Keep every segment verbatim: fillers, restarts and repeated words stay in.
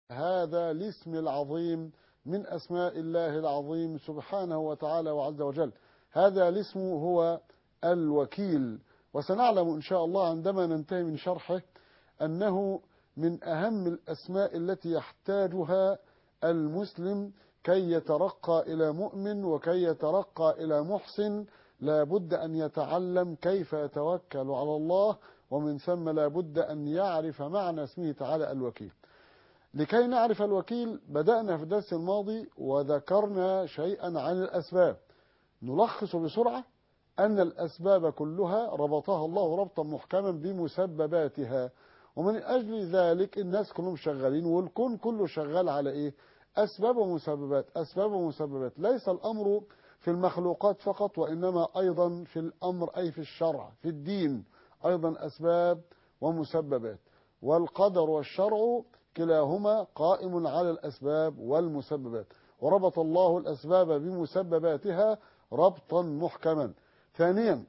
هذا الاسم العظيم من أسماء الله العظيم سبحانه وتعالى وعز وجل. هذا الاسم هو الوكيل، وسنعلم إن شاء الله عندما ننتهي من شرحه أنه من أهم الأسماء التي يحتاجها المسلم كي يترقى إلى مؤمن وكي يترقى إلى محسن. لا بد أن يتعلم كيف يتوكل على الله، ومن ثم لا بد أن يعرف معنى اسمه تعالى الوكيل. لكي نعرف الوكيل بدأنا في الدرس الماضي وذكرنا شيئا عن الأسباب. نلخص بسرعة أن الأسباب كلها ربطها الله ربطا محكما بمسبباتها، ومن أجل ذلك الناس كلهم شغالين، والكون كله شغال على إيه؟ أسباب ومسببات، أسباب ومسببات. ليس الأمر في المخلوقات فقط، وإنما أيضا في الأمر أي في الشرع في الدين أيضا أسباب ومسببات. والقدر والشرع كلاهما قائم على الأسباب والمسببات، وربط الله الأسباب بمسبباتها ربطا محكما. ثانيا،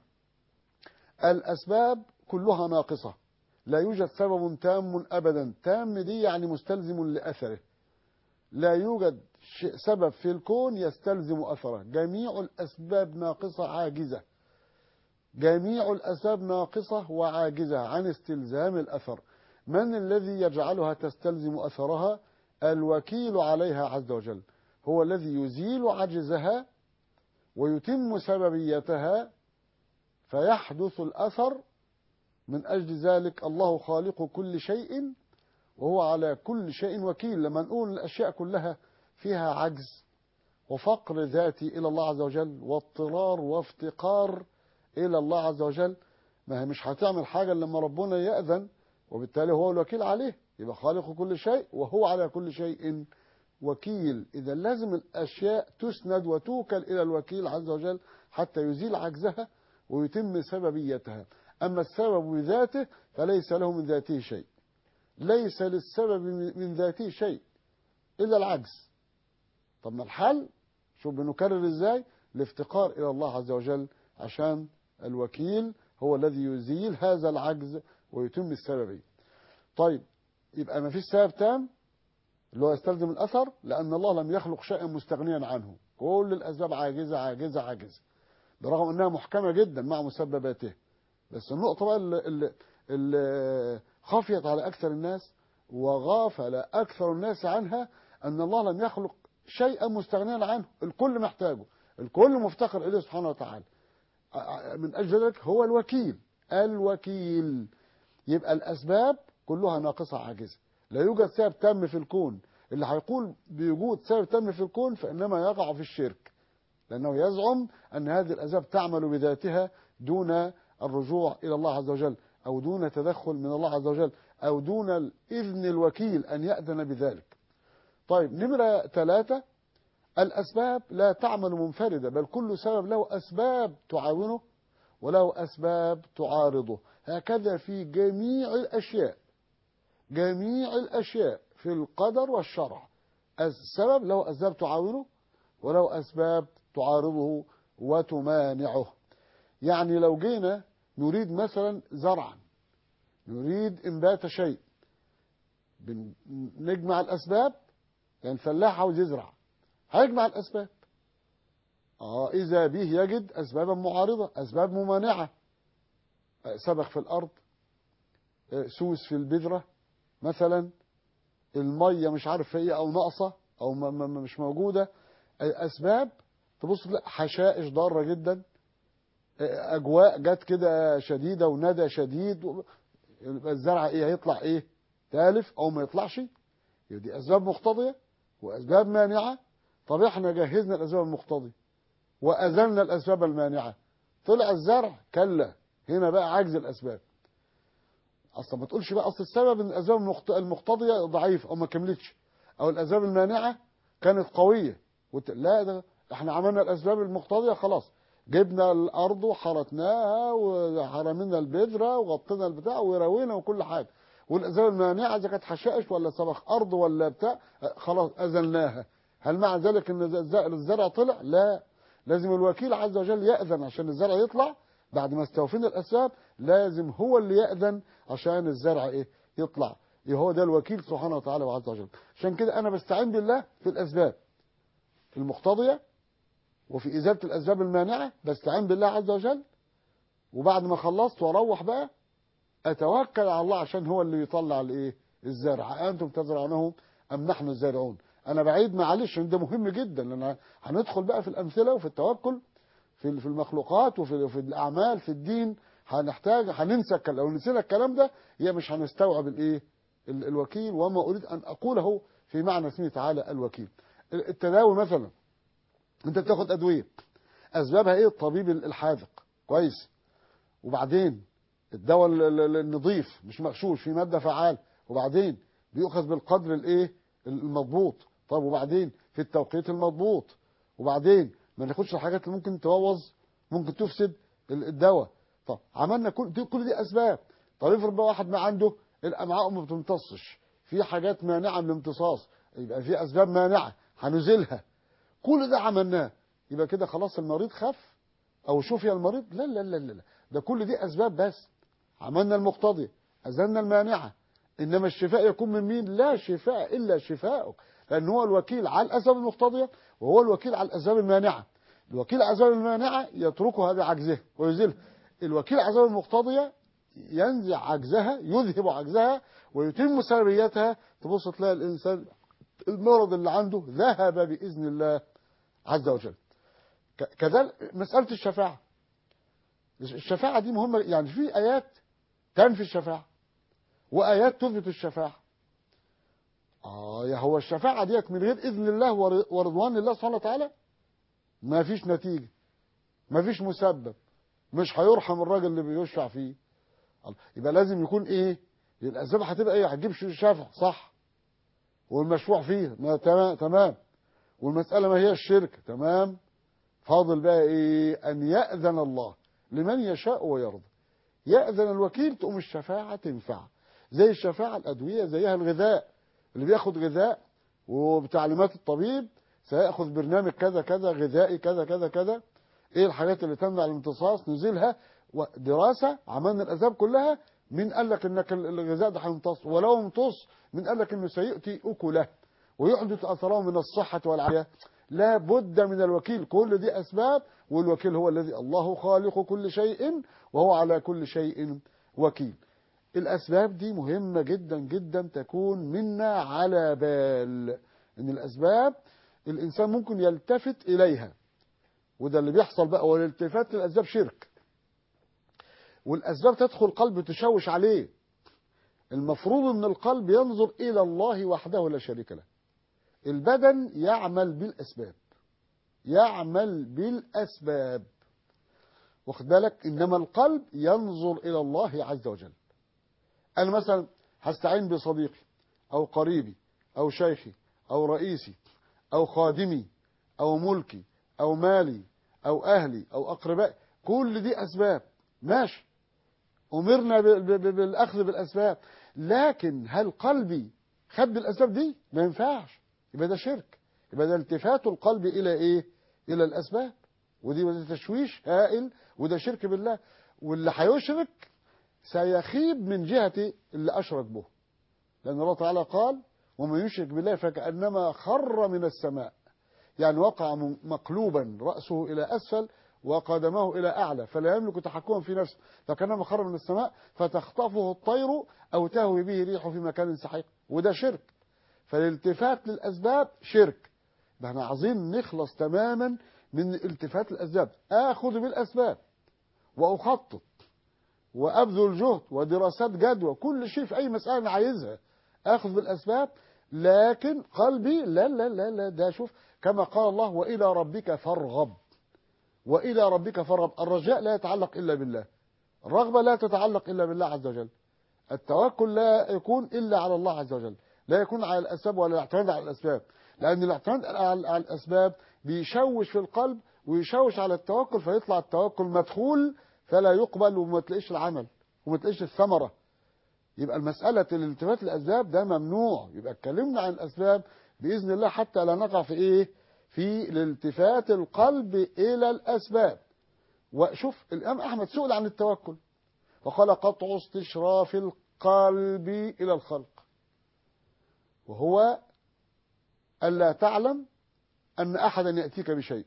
الأسباب كلها ناقصة، لا يوجد سبب تام أبدا. تام دي يعني مستلزم لأثره، لا يوجد سبب في الكون يستلزم أثره. جميع الأسباب ناقصة عاجزة، جميع الأسباب ناقصة وعاجزة عن استلزام الأثر. من الذي يجعلها تستلزم أثرها؟ الوكيل عليها عز وجل، هو الذي يزيل عجزها ويتم سببيتها فيحدث الأثر. من أجل ذلك الله خالق كل شيء وهو على كل شيء وكيل. لما نقول الأشياء كلها فيها عجز وفقر ذاتي إلى الله عز وجل واضطرار وافتقار إلى الله عز وجل، ما هي مش هتعمل حاجة لما ربنا يأذن، وبالتالي هو الوكيل عليه، يبقى خالق كل شيء وهو على كل شيء وكيل. إذا لازم الأشياء تسند وتوكل إلى الوكيل عز وجل حتى يزيل عجزها ويتم سببيتها. أما السبب بذاته فليس له من ذاته شيء، ليس للسبب من ذاته شيء إلا العجز. طب ما الحل؟ شوف بنكرر إزاي؟ الافتقار إلى الله عز وجل، عشان الوكيل هو الذي يزيل هذا العجز ويتم السببية. طيب يبقى ما فيش سبب تام اللي هو يستلزم الأثر، لأن الله لم يخلق شيئا مستغنيا عنه. كل الأسباب عاجزة عاجزة عاجزة، برغم أنها محكمة جدا مع مسبباته. بس النقطة بقى اللي, اللي, اللي خفيت على أكثر الناس وغافل أكثر الناس عنها، أن الله لم يخلق شيئا مستغنيا عنه. الكل محتاجه، الكل مفتقر إليه سبحانه وتعالى. من أجل ذلك هو الوكيل. الوكيل يبقى الأسباب كلها ناقصة عاجزة، لا يوجد سبب تام في الكون. اللي هيقول بوجود سبب تام في الكون فإنما يقع في الشرك، لأنه يزعم أن هذه الأسباب تعمل بذاتها دون الرجوع إلى الله عز وجل، أو دون تدخل من الله عز وجل، أو دون الإذن الوكيل أن يأذن بذلك. طيب نمرة ثلاثة، الأسباب لا تعمل منفردة، بل كل سبب له أسباب تعاونه وله أسباب تعارضه. هكذا في جميع الأشياء، جميع الأشياء في القدر والشرع، السبب له أسباب تعاونه وله أسباب تعارضه وتمانعه. يعني لو جينا نريد مثلا زرعا، نريد إنبات شيء، نجمع الأسباب. يعني الفلاح عاوز يزرع، هيجمع الأسباب. آه إذا به يجد أسبابا معارضة، أسباب ممانعة، سبخ في الأرض، سوس في البذرة مثلا، المية مش عارف ايه أو ناقصة أو مش موجودة. أسباب تبص تلاقي حشائش ضارة جدا، أجواء جت كده شديدة وندى شديد، الزرع ايه هيطلع ايه؟ تالف أو ما يطلعش. دي أسباب مقتضية وأسباب مانعة. طب احنا جهزنا الأسباب المقتضية وأزلنا الأسباب المانعة، طلع الزرع كلا. هنا بقى عجز الأسباب. أصلا ما تقولش بقى أصل السبب إن الأسباب المقتضية ضعيف أو ما كملتش، أو الأسباب المانعة كانت قوية. لا، ده احنا عملنا الأسباب المقتضية خلاص، جبنا الأرض وحرتناها وحرمنا البذرة وغطينا البتاع وروينا وكل حاجة، والأسباب المانعة إذا كانت حشائش ولا سبخ أرض ولا بتاع خلاص أزلناها. هل مع ذلك إن الزرع طلع؟ لا، لازم الوكيل عز وجل يأذن عشان الزرع يطلع. بعد ما استوفينا الأسباب لازم هو اللي يأذن عشان الزرع إيه؟ يطلع. هو ده الوكيل سبحانه وتعالى وعز وجل. عشان كده أنا بستعين بالله في الأسباب المقتضية وفي إزالة الأسباب المانعة، بستعين بالله عز وجل، وبعد ما خلصت وأروح بقى أتوكل على الله عشان هو اللي يطلع الإيه الزرع. أنتم تزرعونه أم نحن الزارعون. أنا بعيد معلش ده مهم جدا، لأن هندخل بقى في الأمثلة وفي التوكل في في المخلوقات وفي في الأعمال في الدين. هنحتاج هننسى لو نسينا الكلام ده هي مش هنستوعب الإيه الوكيل وما أريد أن أقوله في معنى اسمه تعالى الوكيل. التداوي مثلا، أنت بتاخد أدوية أسبابها إيه؟ الطبيب الحاذق كويس، وبعدين الدواء النظيف مش مغشوش في مادة فعال، وبعدين بيؤخذ بالقدر الايه المضبوط. طب وبعدين في التوقيت المضبوط، وبعدين ما ناخدش الحاجات اللي ممكن تبوظ ممكن تفسد الدواء. طب عملنا كل دي كل دي اسباب. طب افرض بقى واحد ما عنده الامعاء ما بتمتصش، في حاجات مانعه من الامتصاص، يبقى في اسباب مانعه هنزلها. كل ده عملناه، يبقى كده خلاص المريض خف او شفي المريض؟ لا لا لا لا، ده كل دي اسباب بس. عملنا المقتضي، أزلنا المانعة، إنما الشفاء يكون من مين؟ لا شفاء إلا شفاءه، لأن هو الوكيل على الأسباب المقتضية وهو الوكيل على الأسباب المانعة. الوكيل على الأسباب المانعة يتركها بعجزها ويزيلها، الوكيل على الأسباب المقتضية ينزع عجزها يذهب عجزها ويتم سريتها. تبص تلاقي الإنسان المرض اللي عنده ذهب بإذن الله عز وجل. كذلك مسألة الشفاعة، الشفاعة دي مهمة، يعني في آيات تنفي الشفاعة وآيات تثبت الشفاعة. آه يا هو الشفاعة ديت من غير إذن الله ورضوان الله سبحانه وتعالى ما فيش نتيجة، ما فيش مسبب، مش هيرحم الراجل اللي بيشفع فيه. يبقى لازم يكون إيه الأسباب هتبقى إيه؟ هتجيب شفع صح والمشروع فيه ما تمام تمام، والمسألة ما هي الشرك تمام. فاضل بقى إيه؟ أن يأذن الله لمن يشاء ويرضى. يأذن الوكيل تقوم الشفاعة تنفع. زي الشفاعة الأدوية زيها الغذاء، اللي بياخد غذاء وبتعليمات الطبيب سيأخذ برنامج كذا كذا غذائي كذا كذا كذا، ايه الحاجات اللي تمنع الامتصاص نزيلها، ودراسة عملنا الأسباب كلها. من قال لك انك الغذاء ده هيمتص؟ ولو امتص من قال لك انه سيؤتي أكله ويحدث أثره من الصحة والعافية؟ لا بد من الوكيل. كل دي أسباب، والوكيل هو الذي الله خالق كل شيء وهو على كل شيء وكيل. الأسباب دي مهمة جدا جدا تكون منا على بال، إن الأسباب الإنسان ممكن يلتفت إليها، وده اللي بيحصل بقى. والالتفات للأسباب شرك، والأسباب تدخل قلب تشوش عليه. المفروض أن القلب ينظر إلى الله وحده لا شريك له. البدن يعمل بالأسباب، يعمل بالأسباب واخد بالك، إنما القلب ينظر إلى الله عز وجل. أنا مثلا هستعين بصديقي أو قريبي أو شيخي أو رئيسي أو خادمي أو ملكي أو مالي أو أهلي أو أقربائي، كل دي أسباب ماشي، أمرنا بالأخذ بالأسباب، لكن هل قلبي خد بالأسباب دي؟ ما ينفعش، يبقى ده شرك، يبقى ده التفات القلب إلى إيه؟ إلى الأسباب، ودي تشويش هائل، وده شرك بالله. واللي هيشرك سيخيب من جهة اللي أشرك به، لأن الله تعالى قال ومن يشرك بالله فكأنما خر من السماء، يعني وقع مقلوبا رأسه إلى أسفل وقدمه إلى أعلى فلا يملك تحكما في نفسه، فكأنما خر من السماء فتخطفه الطير أو تهوي به ريح في مكان سحيق، وده شرك. فالالتفات للأسباب شرك. احنا عايزين نخلص تماما من التفات الأسباب، آخذ بالأسباب وأخطط وأبذل جهد ودراسات جدوى، كل شيء في أي مسألة أنا عايزها آخذ بالأسباب، لكن قلبي لا لا لا لا، ده شوف كما قال الله وإلى ربك فارغب، وإلى ربك فارغب. الرجاء لا يتعلق إلا بالله، الرغبة لا تتعلق إلا بالله عز وجل، التوكل لا يكون إلا على الله عز وجل، لا يكون على الأسباب ولا الاعتماد على الأسباب، لأن الاعتماد على الأسباب بيشوش في القلب ويشوش على التوكل، فيطلع التوكل مدخول فلا يقبل وما تلاقيش العمل وما تلاقيش الثمرة. يبقى المسألة الالتفات للأسباب ده ممنوع. يبقى اتكلمنا عن الأسباب بإذن الله حتى لا نقع في إيه؟ في الالتفات القلب إلى الأسباب. وشوف الإمام أحمد سئل عن التوكل فقال قطع استشراف القلب إلى الخلق. وهو ألا تعلم أن أحدا يأتيك بشيء.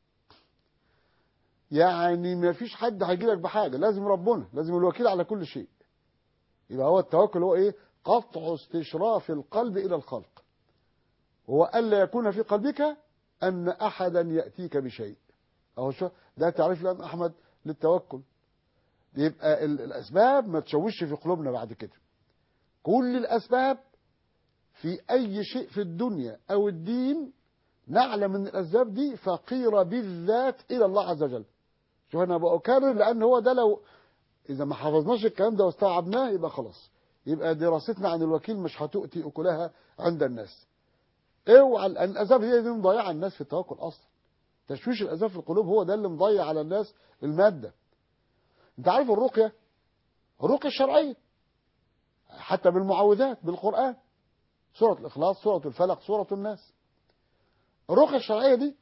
يعني ما فيش حد هيجيلك بحاجة، لازم ربنا، لازم الوكيل على كل شيء. يبقى هو التوكل هو إيه؟ قطع استشراف القلب إلى الخلق، هو ألا يكون في قلبك أن أحدا يأتيك بشيء. أهو شو ده تعريف الإمام أحمد للتوكل. يبقى الأسباب ما تشوش في قلوبنا بعد كده. كل الأسباب في أي شيء في الدنيا أو الدين نعلم أن الأسباب دي فقيرة بالذات إلى الله عز وجل. شوف أنا بأكرر، لأن هو ده لو إذا ما حفظناش الكلام ده واستوعبناه يبقى خلاص، يبقى دراستنا عن الوكيل مش هتؤتي أكلها عند الناس. اوعى، لأن الأسباب هي دي مضيعة الناس في التوكل أصلا. تشويش الأسباب في القلوب هو ده اللي مضيع على الناس المادة. أنت عارف الرقية، الرقية الشرعية حتى بالمعوذات بالقرآن، سورة الإخلاص، سورة الفلق، سورة الناس. الرقية الشرعية دي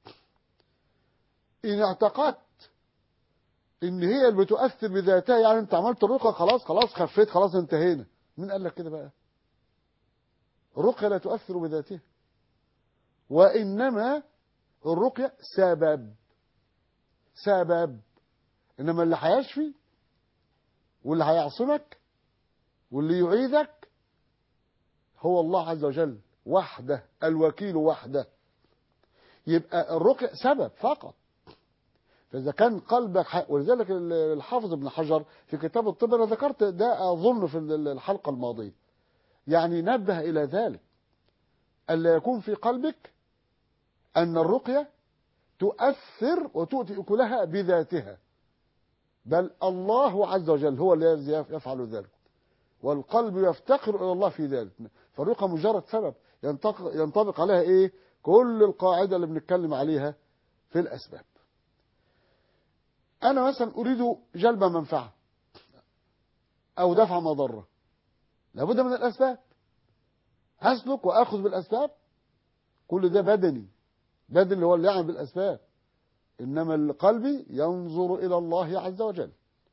إن اعتقدت إن هي اللي بتؤثر بذاتها، يعني أنت عملت الرقية خلاص خلاص خفيت خلاص انتهينا، مين قال لك كده بقى؟ الرقية لا تؤثر بذاتها، وإنما الرقية سبب سبب إنما اللي هيشفي واللي هيعصمك واللي يعيذك هو الله عز وجل وحده، الوكيل وحده. يبقى الرقية سبب فقط. فإذا كان قلبك حق، ولذلك الحافظ ابن حجر في كتاب الطب، أنا ذكرت ده أظن في الحلقة الماضية، يعني نبه إلى ذلك، ألا يكون في قلبك أن الرقية تؤثر وتؤتي أكلها بذاتها، بل الله عز وجل هو الذي يفعل ذلك، والقلب يفتقر إلى الله في ذلك. فالرقية مجرد سبب ينطبق عليها إيه؟ كل القاعدة اللي بنتكلم عليها في الأسباب. أنا مثلا أريد جلب منفعة أو دفع مضرة، لابد من الأسباب، هسلك وأخذ بالأسباب. كل ده بدني، بدني هو اللي يعمل بالأسباب، إنما القلب ينظر إلى الله عز وجل.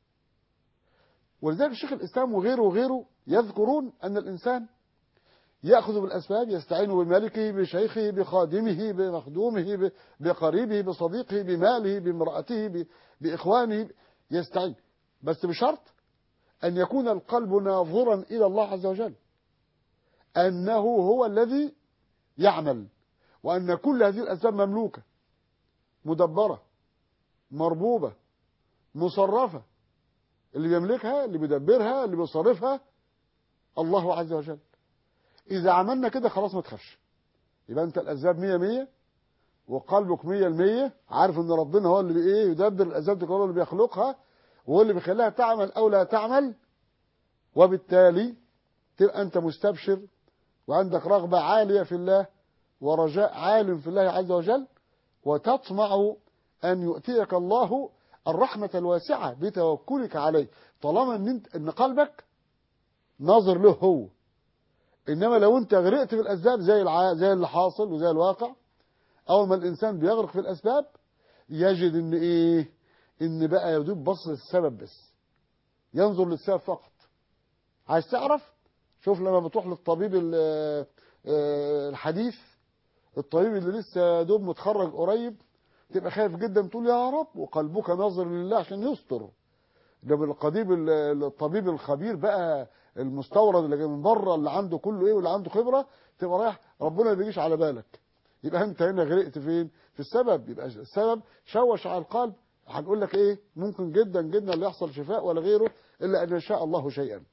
ولذلك الشيخ الإسلام وغيره وغيره يذكرون أن الإنسان يأخذ بالأسباب، يستعين بملكه، بشيخه، بخادمه، بمخدومه، بقريبه، بصديقه، بماله، بامرأته، بإخوانه، يستعين، بس بشرط أن يكون القلب ناظرا إلى الله عز وجل، أنه هو الذي يعمل، وأن كل هذه الأسباب مملوكة مدبرة مربوبة مصرفة، اللي بيملكها اللي بيدبرها اللي بيصرفها الله عز وجل. إذا عملنا كده خلاص ما تخافش، يبقى أنت الأسباب مية مية وقلبك مية المية عارف أن ربنا هو اللي بإيه يدبر الأسباب دي، هو اللي بيخلقها وهو اللي بيخليها تعمل أو لا تعمل، وبالتالي تبقى أنت مستبشر وعندك رغبة عالية في الله ورجاء عال في الله عز وجل، وتطمع أن يؤتيك الله الرحمة الواسعة بتوكلك عليه، طالما أن, انت إن قلبك ناظر له هو. إنما لو أنت غرقت في الأسباب زي الع... زي اللي حاصل وزي الواقع، أول ما الإنسان بيغرق في الأسباب يجد إن إيه؟ إن بقى يدوب بص للسبب بس، ينظر للسبب فقط. عايز تعرف؟ شوف لما بتروح للطبيب الحديث، الطبيب اللي لسه دوب متخرج قريب، تبقى خايف جدا تقول يا رب، وقلبك ناظر لله عشان يستر. ده بالقضيب الطبيب الخبير بقى المستورد اللي جاي من بره اللي عنده كله ايه واللي عنده خبره، تبقى رايح ربنا ما بيجيش على بالك. يبقى انت هنا غرقت فين؟ في السبب. يبقى السبب شوش على القلب. هنقول لك ايه؟ ممكن جدا جدا اللي يحصل شفاء ولا غيره الا ان يشاء الله شيئا.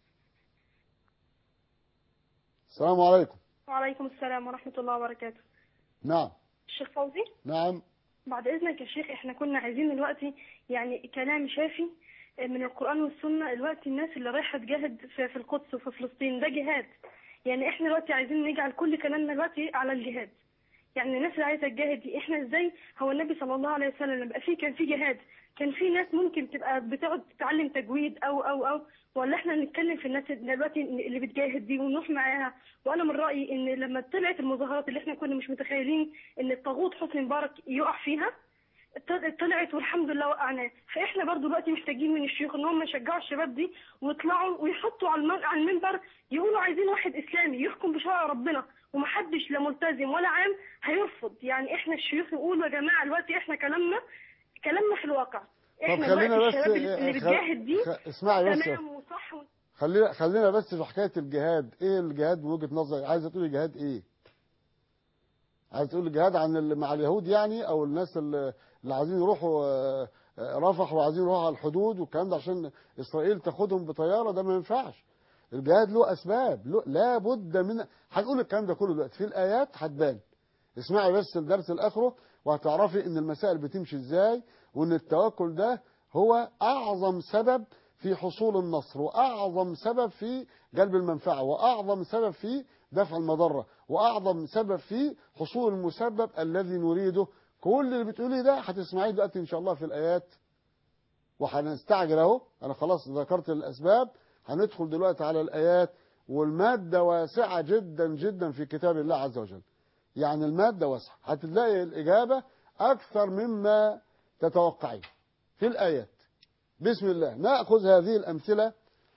السلام عليكم. وعليكم السلام ورحمة الله وبركاته. نعم. الشيخ فوزي. نعم. بعد إذنك يا شيخ، إحنا كنا عايزين دلوقتي يعني كلام شافي من القرآن والسنة. دلوقتي الناس اللي رايحة تجاهد في في القدس وفي فلسطين ده جهاد، يعني إحنا دلوقتي عايزين نجعل كل كلامنا دلوقتي على الجهاد. يعني الناس اللي عايزة تجاهد دي إحنا إزاي؟ هو النبي صلى الله عليه وسلم لما بقى فيه كان فيه جهاد، كان في ناس ممكن تبقى بتقعد تتعلم تجويد أو أو أو ولا إحنا نتكلم في الناس دلوقتي اللي بتجاهد دي ونروح معاها؟ وأنا من رأيي إن لما طلعت المظاهرات اللي إحنا كنا مش متخيلين إن الطاغوت حسني مبارك يقع فيها، طل- طلعت والحمد لله وقعناه. فاحنا برضو دلوقتي محتاجين من الشيوخ ان هم يشجعوا الشباب دي ويطلعوا ويحطوا على المن- على المنبر يقولوا عايزين واحد اسلامي يحكم بشرع ربنا، ومحدش لا ملتزم ولا عام هيرفض. يعني احنا الشيوخ يقولوا يا جماعه دلوقتي احنا كلامنا كلامنا في الواقع. طب احنا خلينا دلوقتي بس الشباب اللي خ... بتجاهد دي خ... اسمعي بس، تمام وصح و... خلينا خلينا بس في حكايه الجهاد. ايه الجهاد من وجهه نظرك؟ عايزه تقولي جهاد ايه؟ عايز تقول جهاد عن ال- مع اليهود يعني، او الناس اللي اللي عايزين يروحوا آه، آه، رفح وعايزين يروحوا على الحدود والكلام ده عشان اسرائيل تاخدهم بطياره؟ ده ما ينفعش. الجهاد له اسباب، له لا بد من. هنقول الكلام ده كله دلوقتي في الايات هتبان. اسمعي بس الدرس الاخره وهتعرفي ان المسائل بتمشي ازاي، وان التوكل ده هو اعظم سبب في حصول النصر، واعظم سبب في جلب المنفعه، واعظم سبب في دفع المضره، واعظم سبب في حصول المسبب الذي نريده. كل اللي بتقوليه ده هتسمعيه دلوقتي ان شاء الله في الايات. وهنستعجل اهو، انا خلاص ذكرت الاسباب، هندخل دلوقتي على الايات. والماده واسعه جدا جدا في كتاب الله عز وجل. يعني المادة واسعة، هتلاقي الإجابة أكثر مما تتوقعين في الآيات. بسم الله نأخذ هذه الأمثلة.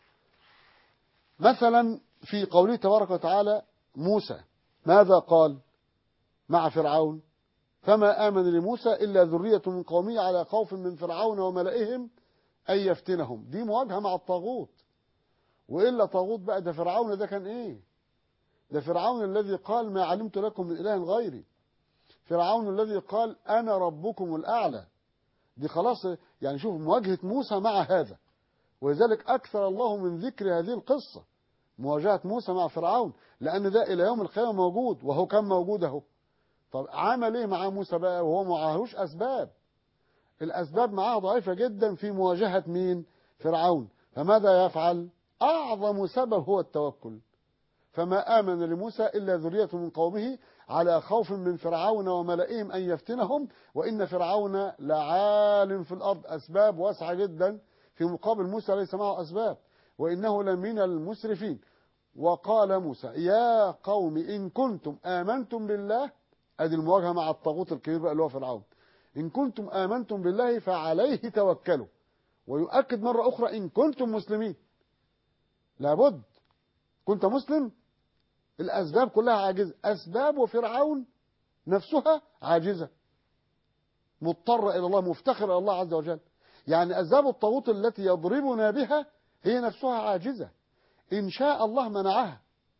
مثلا في قوله تبارك وتعالى موسى ماذا قال مع فرعون؟ فما آمن لموسى إلا ذرية من قومه على خوف من فرعون وملئهم أن يفتنهم. دي مواجهة مع الطاغوت. وإلا طاغوت بقى، ده فرعون ده كان إيه؟ ده فرعون الذي قال ما علمت لكم من إله غيري. فرعون الذي قال أنا ربكم الأعلى. دي خلاص يعني. شوف مواجهة موسى مع هذا. ولذلك أكثر الله من ذكر هذه القصة، مواجهة موسى مع فرعون، لأن ده إلى يوم القيامة موجود، وهو كان موجود أهو. طب عمل إيه مع موسى بقى وهو معهوش أسباب؟ الأسباب معاه ضعيفة جدا في مواجهة مين؟ فرعون. فماذا يفعل؟ أعظم سبب هو التوكل. فما آمن لموسى إلا ذرية من قومه على خوف من فرعون وملئهم أن يفتنهم وإن فرعون لعال في الأرض. أسباب واسعة جدا في مقابل موسى ليس معه أسباب، وإنه لمن المسرفين. وقال موسى يا قوم إن كنتم آمنتم بالله، أدي المواجهة مع الطاغوت الكبير بقى اللي هو فرعون. إن كنتم آمنتم بالله فعليه توكلوا. ويؤكد مرة أخرى إن كنتم مسلمين. لابد كنت مسلم. الأسباب كلها عاجزة. أسباب فرعون نفسها عاجزة، مضطرة إلى الله، مفتخرة إلى الله عز وجل. يعني أسباب الطاغوت التي يضربنا بها هي نفسها عاجزة. إن شاء الله منعها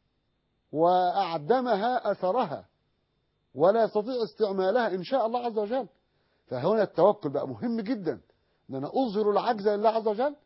وأعدمها أثرها ولا يستطيع استعمالها إن شاء الله عز وجل. فهنا التوكل بقى مهم جدا، أن أنا أظهر العجز لله عز وجل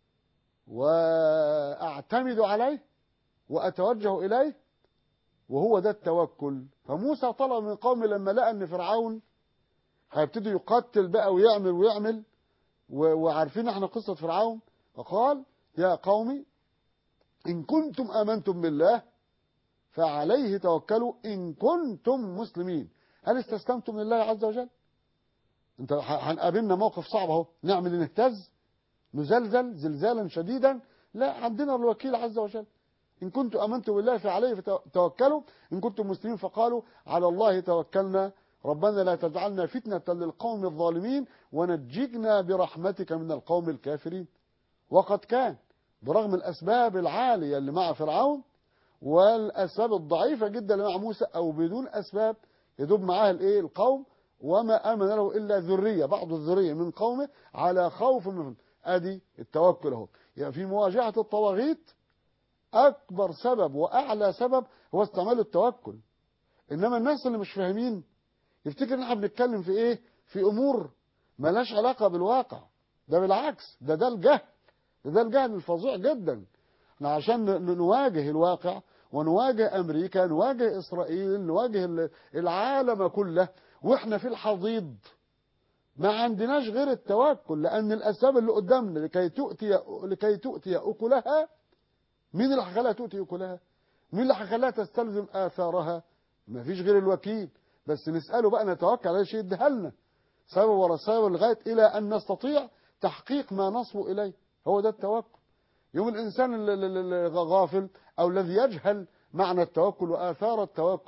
وأعتمد عليه وأتوجه إليه، وهو ده التوكل. فموسى طلب من قومه لما لقى ان فرعون هيبتدي يقتل بقى ويعمل ويعمل وعارفين احنا قصة فرعون، فقال يا قومي إن كنتم آمنتم بالله فعليه توكلوا إن كنتم مسلمين. هل استسلمتم لله عز وجل؟ انت هنقابلنا موقف صعب اهو، نعمل نهتز نزلزل زلزالا شديدا؟ لا، عندنا الوكيل عز وجل. إن كنتم آمنتم بالله فعليه توكلوا إن كنتم مسلمين. فقالوا على الله توكلنا ربنا لا تجعلنا فتنة للقوم الظالمين ونجينا برحمتك من القوم الكافرين. وقد كان برغم الأسباب العالية اللي مع فرعون والأسباب الضعيفة جدا اللي مع موسى، أو بدون أسباب يدوب معاه الإيه القوم، وما آمن له إلا ذرية بعض الذرية من قومه على خوف منهم. أدي التوكل اهو. يعني في مواجهة الطواغيت أكبر سبب وأعلى سبب هو استعمال التوكل. إنما الناس اللي مش فاهمين يفتكر إن احنا بنتكلم في إيه؟ في أمور ملهاش علاقة بالواقع. ده بالعكس، ده ده الجهل، ده ده الجهل الفظيع جدا. احنا عشان نواجه الواقع ونواجه أمريكا، نواجه إسرائيل، نواجه العالم كله وإحنا في الحضيض، ما عندناش غير التوكل. لأن الأسباب اللي قدامنا لكي تؤتي لكي تؤتي أكلها، مين اللي هيخليها تؤتي أكلها؟ مين اللي هيخليها تستلزم آثارها؟ ما فيش غير الوكيل. بس نسأله بقى، نتوكل على شيء يديها لنا سبب ورا سبب لغاية إلى أن نستطيع تحقيق ما نصبو إليه. هو ده التوكل. يوم الإنسان الغافل أو الذي يجهل معنى التوكل وآثار التوكل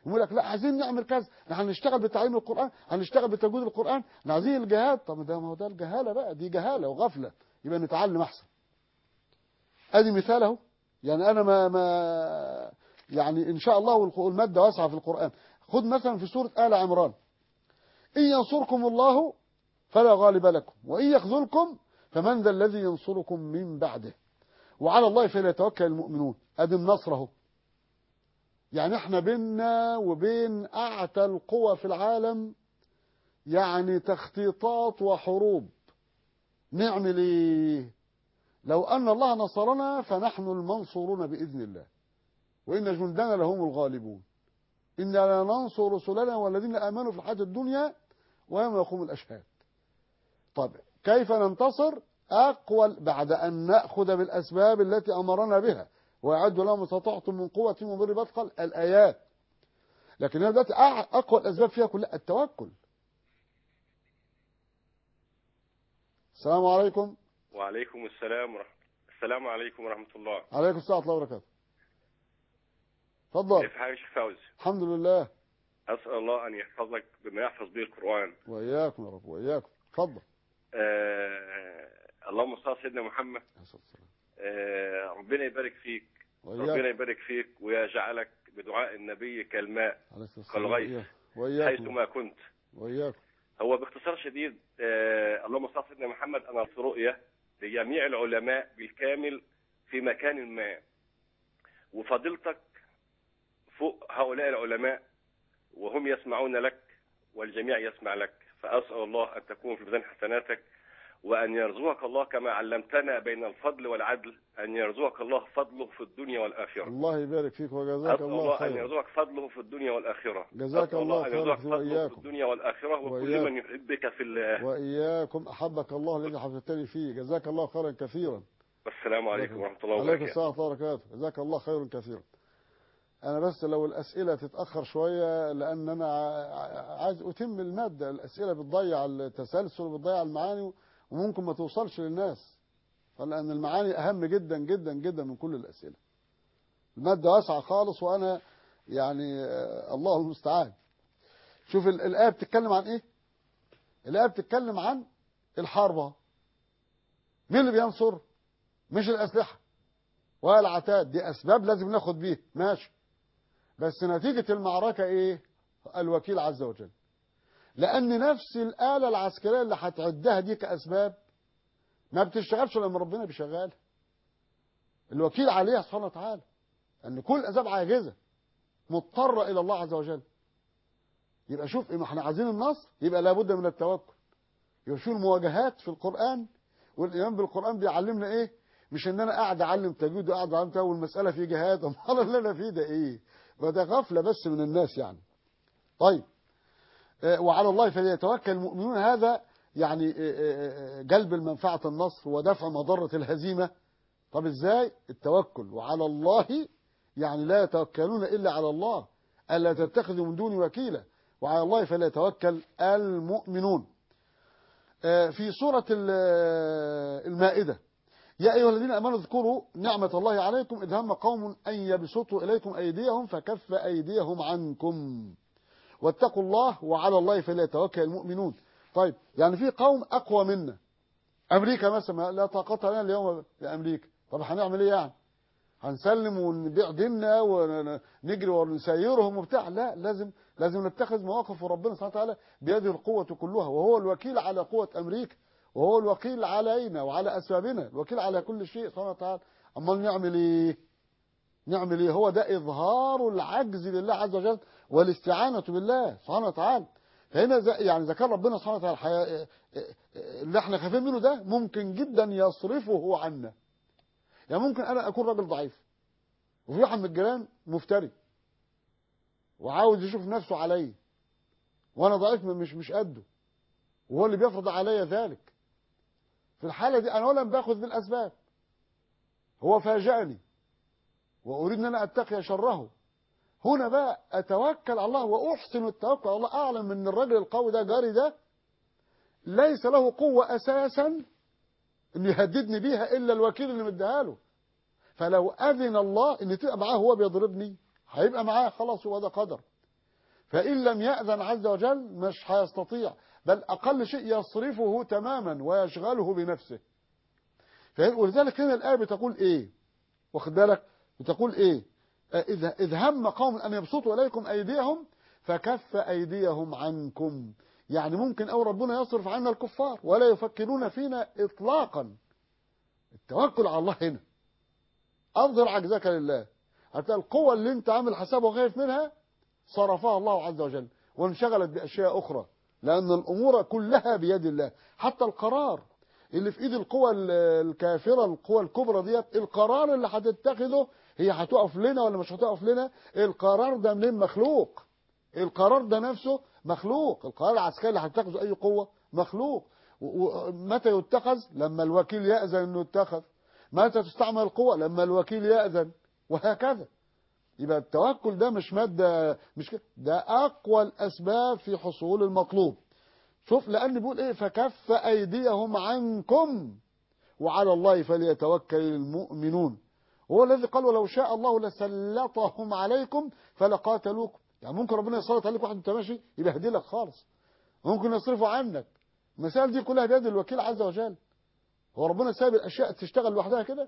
يقول لك لا عايزين نعمل كذا، احنا هنشتغل بتعليم القرآن، هنشتغل بتجويد القرآن، احنا عايزين الجهاد. طب ده ما هو ده الجهالة بقى، دي جهالة وغفلة، يبقى نتعلم أحسن. ادي مثال اهو. يعني انا ما ما يعني ان شاء الله والمادة واسعة في القرآن. خد مثلا في سورة آل عمران: إن ينصركم الله فلا غالب لكم وإن يخذلكم فمن ذا الذي ينصركم من بعده وعلى الله فليتوكل المؤمنون. ادي النصر اهو. يعني احنا بيننا وبين اعتى القوى في العالم يعني تخطيطات وحروب. نعمل ايه؟ لو ان الله نصرنا فنحن المنصورون باذن الله وان جندنا لهم الغالبون انا لننصر رسلنا والذين امنوا في الحياه الدنيا ويوم يقوم الاشهاد. طب كيف ننتصر؟ اقوى بعد ان ناخذ بالاسباب التي امرنا بها ويعدوا لهم ما استطعتم من قوه ومن رباط الخيل الايات. لكن هنا دلوقتي اقوى الاسباب فيها كلها التوكل. السلام عليكم. وعليكم السلام ورحمة السلام عليكم ورحمة الله. عليكم السلام ورحمة الله وبركاته. اتفضل. كيف حالك يا شيخ فوزي؟ الحمد لله. أسأل الله أن يحفظك بما يحفظ به القرآن. وإياكم يا رب وإياكم. اتفضل. آه... اللهم صل على سيدنا محمد. آه... ربنا يبارك فيك. وإياك. ربنا يبارك فيك ويجعلك بدعاء النبي كالماء كالغيث حيثما كنت. وإياكم. هو باختصار شديد آه... اللهم صل على سيدنا محمد. أنا في رؤية لجميع العلماء بالكامل في مكان ما، وفضيلتك فوق هؤلاء العلماء وهم يسمعون لك والجميع يسمع لك، فأسأل الله أن تكون في ميزان حسناتك وأن يرزقك الله كما علمتنا بين الفضل والعدل، أن يرزقك الله فضله في الدنيا والآخرة. الله يبارك فيك وجزاك الله خيرا. أن يرزقك فضله في الدنيا والآخرة. جزاك الله خيرا في الدنيا والآخرة وكل من يحبك في الله. وإياكم أحبك الله الذي حفظتني فيه. جزاك الله خيرا كثيرا. السلام عليكم ورحمة الله وبركاته. عليكم السلام ورحمة الله وبركاته. جزاك الله خيرا كثيرا. أنا بس لو الأسئلة تتأخر شوية لأن أنا عايز أتم المادة. الأسئلة بتضيع التسلسل وبتضيع المعاني وممكن ما توصلش للناس، لأن المعاني أهم جدا جدا جدا من كل الأسئلة. المادة واسعة خالص وأنا يعني الله المستعان. شوف الآية بتتكلم عن إيه؟ الآية بتتكلم عن الحرب. مين اللي بينصر؟ مش الأسلحة ولا العتاد، دي أسباب لازم ناخد بيها ماشي، بس نتيجة المعركة إيه؟ الوكيل عز وجل. لأن نفس الآلة العسكرية اللي هتعدها دي كأسباب ما بتشتغلش لما ربنا بيشغلها. الوكيل عليها سبحانه وتعالى، أن كل الأسباب عاجزة مضطرة إلى الله عز وجل. يبقى شوف إما احنا عايزين النصر يبقى لابد من التوكل. يبقى شوف المواجهات في القرآن، والإيمان بالقرآن بيعلمنا إيه؟ مش ان انا قاعد اعلم تجويد وقاعد اعلم تجويد والمساله في جهاد، امال اللي انا فيه ده ايه؟ وده غفله بس من الناس يعني. طيب آه وعلى الله فليتوكل المؤمنون، هذا يعني آه جلب المنفعه النصر ودفع مضره الهزيمه. طب ازاي؟ التوكل. وعلى الله يعني لا يتوكلون الا على الله، الا تتخذوا من دوني وكيلا وعلى الله فليتوكل المؤمنون. آه في سوره المائده: يا أيها الذين آمنوا اذكروا نعمة الله عليكم إذ هم قوم أن يبسطوا إليكم أيديهم فكف أيديهم عنكم واتقوا الله وعلى الله فليتوكل المؤمنون. طيب يعني في قوم أقوى منا، أمريكا مثلا لا طاقة لنا اليوم لأمريكا. طب هنعمل إيه يعني؟ هنسلم ونبيع ديننا ونجري ونسيرهم وبتاع؟ لا، لازم لازم نتخذ مواقف، وربنا سبحانه وتعالى بيده القوة كلها وهو الوكيل على قوة أمريكا وهو الوكيل علينا وعلى أسبابنا، الوكيل على كل شيء سبحانه وتعالى. أمال نعمل إيه؟ نعمل إيه؟ هو ده إظهار العجز لله عز وجل والاستعانة بالله سبحانه وتعالى. فهنا يعني ذكر ربنا سبحانه وتعالى الحياة اللي احنا خايفين منه ده ممكن جدا يصرفه عنا. يعني ممكن أنا أكون راجل ضعيف وفي واحد من الجيران مفتري وعاوز يشوف نفسه علي وأنا ضعيف مش مش قده وهو اللي بيفرض علي ذلك. في الحالة دي أنا لم باخذ بالأسباب، هو فاجأني وأريد أن أنا أتقي شره. هنا بقى أتوكل على الله وأحسن التوكل على الله. أعلم من الرجل القوي ده جاري ده ليس له قوة أساسا أن يهددني بيها إلا الوكيل اللي مديها له. فلو أذن الله أن تبقى معاه هو بيضربني هيبقى معاه خلاص، هو ده قدر. فإن لم يأذن عز وجل مش هيستطيع، بل أقل شيء يصرفه تماما ويشغله بنفسه. ولذلك هنا الآية بتقول إيه؟ واخد بالك؟ بتقول إيه؟ إذ إذ هم قوم أن يبسطوا إليكم أيديهم فكف أيديهم عنكم. يعني ممكن أو ربنا يصرف عنا الكفار ولا يفكرون فينا إطلاقا. التوكل على الله هنا أظهر عجزك لله. حتى القوة اللي أنت عامل حسابه وخايف منها صرفها الله عز وجل وانشغلت بأشياء أخرى، لأن الأمور كلها بيد الله. حتى القرار اللي في إيد القوى الكافرة، القوى الكبرى ديت، القرار اللي هتتخذه هي هتقف لنا ولا مش هتقف لنا؟ القرار ده منين؟ مخلوق. القرار ده نفسه مخلوق. القرار العسكري اللي هتتخذه أي قوة مخلوق. ومتى يتخذ؟ لما الوكيل يأذن إنه يتخذ. متى تستعمل القوة؟ لما الوكيل يأذن، وهكذا. يبقى التوكل ده مش مادة، مش كده، ده أقوى الأسباب في حصول المطلوب. شوف، لأن بيقول إيه؟ فكف أيديهم عنكم وعلى الله فليتوكل المؤمنون. هو الذي قال ولو شاء الله لسلطهم عليكم فلقاتلوكم. يعني ممكن ربنا يسلط عليك واحد انت ماشي يبهدلك خالص، ممكن يصرفه عنك. المسائل دي كلها بيد الوكيل عز وجل. هو ربنا سايب الأشياء تشتغل لوحدها كده؟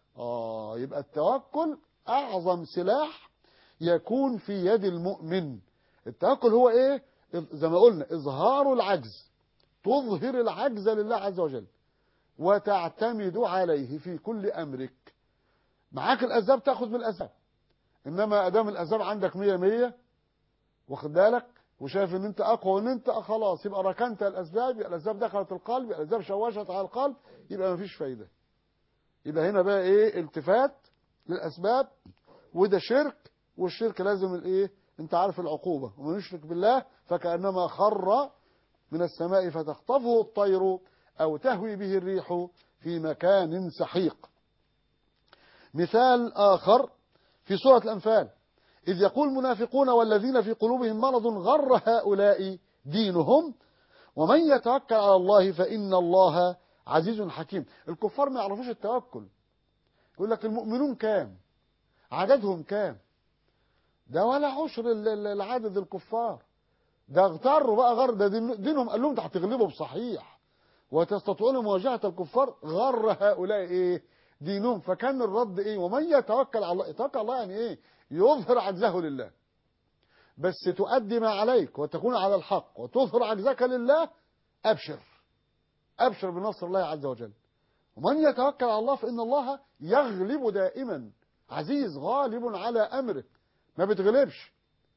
آه يبقى التوكل أعظم سلاح يكون في يد المؤمن. التوكل هو إيه؟ زي ما قلنا إظهار العجز، تظهر العجز لله عز وجل وتعتمد عليه في كل أمرك. معاك الأسباب تأخذ بالأسباب، إنما أدام الأسباب عندك مية مية واخد بالك وشايف إن أنت أقوى وإن أنت خلاص، يبقى ركنت الأسباب، يبقى الأسباب دخلت القلب، يبقى الأسباب شوشت على القلب، يبقى مفيش فايدة. يبقى هنا بقى إيه؟ التفات للأسباب، وده شرك. والشرك لازم الإيه؟ أنت عارف العقوبة. ومن يشرك بالله فكأنما خر من السماء فتخطفه الطير أو تهوي به الريح في مكان سحيق. مثال آخر في سورة الأنفال، إذ يقول المنافقون والذين في قلوبهم مرض غر هؤلاء دينهم ومن يتوكل على الله فإن الله عزيز حكيم. الكفار ما يعرفوش التوكل. يقول لك المؤمنون كام؟ عددهم كام؟ ده ولا عشر العدد الكفار. ده اغتروا بقى، غر ده دينهم قال لهم انتوا هتغلبوا بصحيح وتستطيعون مواجهة الكفار. غر هؤلاء ايه؟ دينهم. فكان الرد ايه؟ ومن يتوكل على الله. يتوكل على الله يعني ايه؟ يظهر عجزه لله، بس تؤدي ما عليك وتكون على الحق وتظهر عجزك لله. ابشر ابشر بنصر الله عز وجل. ومن يتوكل على الله فإن الله يغلب دائما. عزيز غالب على أمره، ما بتغلبش،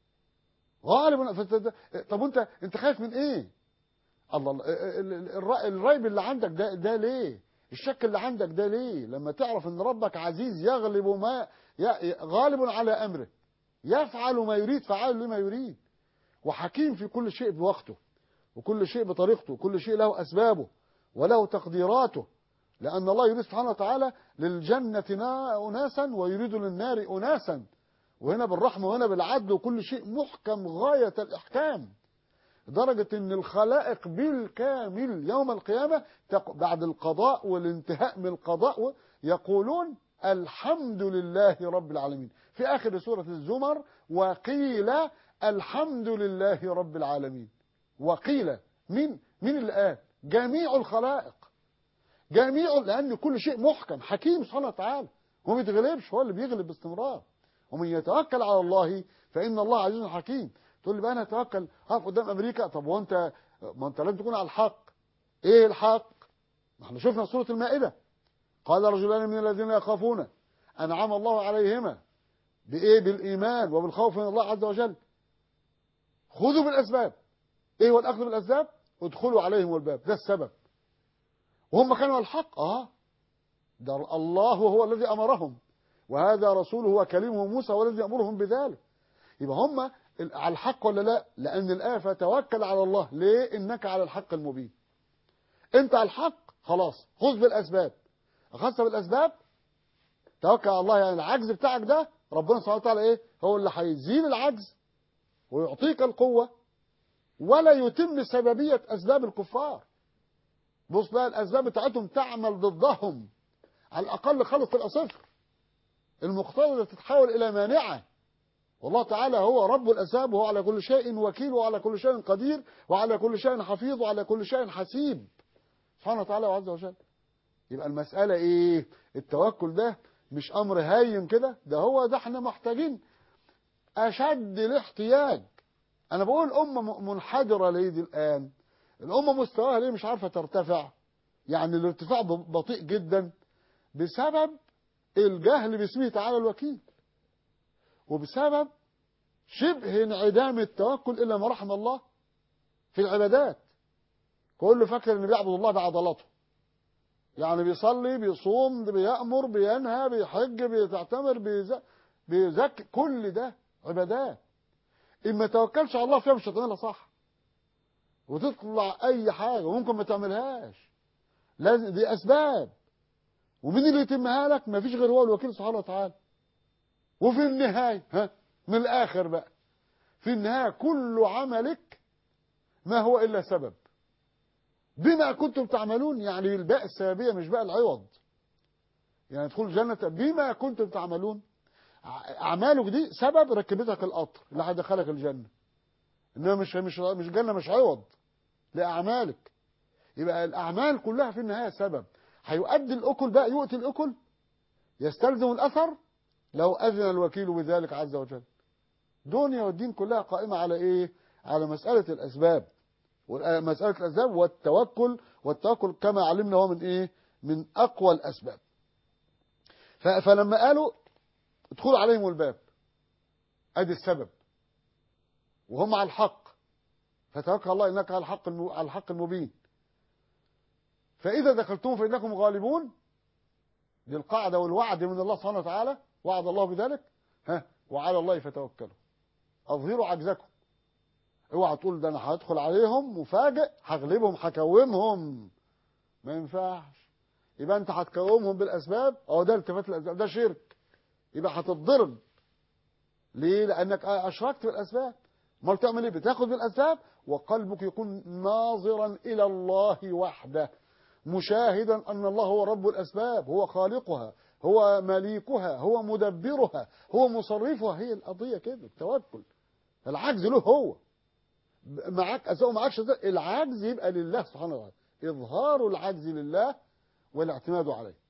غالب. طب وانت انت خايف من ايه؟ الله، الريب اللي عندك ده ده ليه؟ الشك اللي عندك ده ليه؟ لما تعرف ان ربك عزيز يغلب ما غالب على امره، يفعل ما يريد، فعال لما يريد، وحكيم في كل شيء بوقته وكل شيء بطريقته وكل شيء له اسبابه وله تقديراته. لان الله يريد سبحانه وتعالى للجنة اناسا ويريد للنار اناسا، وهنا بالرحمة وهنا بالعدل، وكل شيء محكم غاية الإحكام، لدرجة ان الخلائق بالكامل يوم القيامة بعد القضاء والانتهاء من القضاء يقولون الحمد لله رب العالمين. في آخر سورة الزمر وقيل الحمد لله رب العالمين. وقيل مين مين اللي قال؟ جميع الخلائق، جميع، لأن كل شيء محكم حكيم سبحانه وتعالى، هو ما بيتغلبش، هو اللي بيغلب باستمرار. ومن يتوكل على الله فإن الله عزيز حكيم. تقول لي بقى أنا أتوكل هقف قدام أمريكا. طب وأنت ما أنت لازم تكون على الحق. إيه الحق؟ ما احنا شفنا سورة المائدة، قال رجلان من الذين يخافون أنعم الله عليهما بإيه؟ بالإيمان وبالخوف من الله عز وجل خذوا بالأسباب. إيه هو الأخذ بالأسباب؟ ادخلوا عليهم الباب، ده السبب. وهم كانوا على الحق. آه ده الله هو الذي أمرهم، وهذا رسوله وكلمه موسى والذي يأمرهم بذلك. يبقى هم على الحق ولا لا؟ لأن الآية فتوكل على الله. ليه؟ إنك على الحق المبين. أنت على الحق، خلاص خذ بالأسباب. أخذت بالأسباب توكل على الله. يعني العجز بتاعك ده ربنا سبحانه وتعالى إيه؟ هو اللي هيزيل العجز ويعطيك القوة، ولا يتم سببية أسباب الكفار. بص بقى، الأسباب بتاعتهم تعمل ضدهم، على الأقل خالص تبقى صفر، المقتضى تتحول إلى مانعة. والله تعالى هو رب الأسباب، وهو على كل شيء وكيل، وعلى كل شيء قدير، وعلى كل شيء حفيظ، وعلى كل شيء حسيب سبحانه وتعالى وعز وجل. يبقى المسألة ايه؟ التوكل ده مش امر هاين كده، ده هو ده احنا محتاجين اشد الاحتياج. انا بقول امة منحدرة ليه دي الان؟ الامة مستواها ليه مش عارفة ترتفع؟ يعني الارتفاع بطيء جدا بسبب الجهل باسمه تعالى الوكيل، وبسبب شبه انعدام التوكل الا ما رحم الله في العبادات. كله فاكر ان بيعبد الله بعضلاته، يعني بيصلي بيصوم بيأمر بينهى بيحج بيعتمر بيزكي بيزك كل ده عبادات. إن ما توكلش على الله فيها مش هتعملها صح، وتطلع أي حاجة وممكن ما تعملهاش. لازم دي أسباب، ومين اللي يتمها لك؟ ما فيش غير هو الوكيل سبحانه وتعالى. وفي النهاية ها من الآخر بقى، في النهاية كل عملك ما هو إلا سبب بما كنتم تعملون. يعني الباء السببية مش بقى العوض، يعني ادخلوا الجنة بما كنتم تعملون. أعمالك دي سبب ركبتك القطر اللي هيدخلك الجنة، إنما مش مش مش جنة، مش عوض لأعمالك. يبقى الأعمال كلها في النهاية سبب. هيؤدي الأكل بقى، يؤتي الأكل يستلزم الأثر لو أذن الوكيل بذلك عز وجل. دنيا والدين كلها قائمة على إيه؟ على مسألة الأسباب، ومسألة الأسباب والتوكل. والتوكل كما علمنا هو من إيه؟ من أقوى الأسباب. فلما قالوا ادخلوا عليهم الباب، ادي السبب، وهم على الحق، فتوكل الله انك على الحق على الحق المبين. فاذا دخلتم فانكم غالبون، دي القاعده والوعد من الله سبحانه وتعالى، وعد الله بذلك. ها وعلى الله فتوكلوا، اظهروا عجزكم. اوعى تقول ده انا هدخل عليهم مفاجئ هغلبهم هكومهم، ما ينفعش. يبقى انت هتكومهم بالاسباب، اه ده التفات الاسباب، ده شرك، يبقى هتتضرب. ليه؟ لأنك أشركت بالأسباب. امال تعمل إيه؟ بتاخد بالأسباب وقلبك يكون ناظرا إلى الله وحده، مشاهدا أن الله هو رب الأسباب، هو خالقها، هو مليكها، هو مدبرها، هو مصرفها. هي القضية كده، التوكل. العجز له هو، معاك أسباب معاكش أسباب، العجز يبقى لله سبحانه وتعالى، إظهار العجز لله والاعتماد عليه.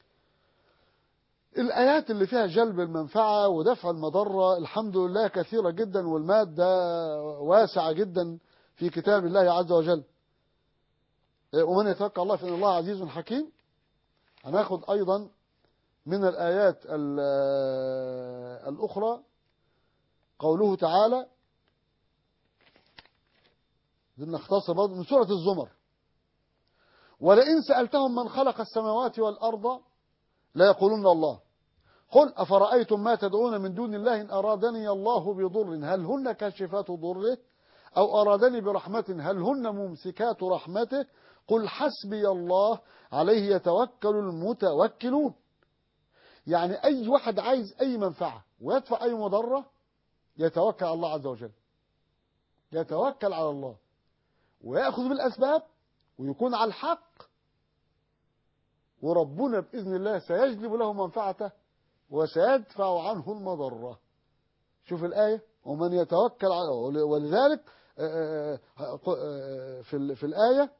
الآيات اللي فيها جلب المنفعة ودفع المضرة الحمد لله كثيرة جدا، والمادة واسعة جدا في كتاب الله عز وجل. ومن يتوكل الله فإن الله عزيز حكيم. هناخد أيضا من الآيات الأخرى قوله تعالى، نختصر برضه من سورة الزمر، ولئن سألتهم من خلق السماوات والأرض لا يقولون الله قل أفرأيتم ما تدعون من دون الله إن أرادني الله بضر هل هن كاشفات ضره أو أرادني برحمة هل هن ممسكات رحمته قل حسبي الله عليه يتوكل المتوكلون. يعني أي واحد عايز أي منفعة ويدفع أي مضرة يتوكل على الله عز وجل، يتوكل على الله ويأخذ بالأسباب ويكون على الحق، وربنا بإذن الله سيجلب له منفعته وسيدفع عنه المضرة. شوف الآية، ومن يتوكل على، ولذلك في في الآية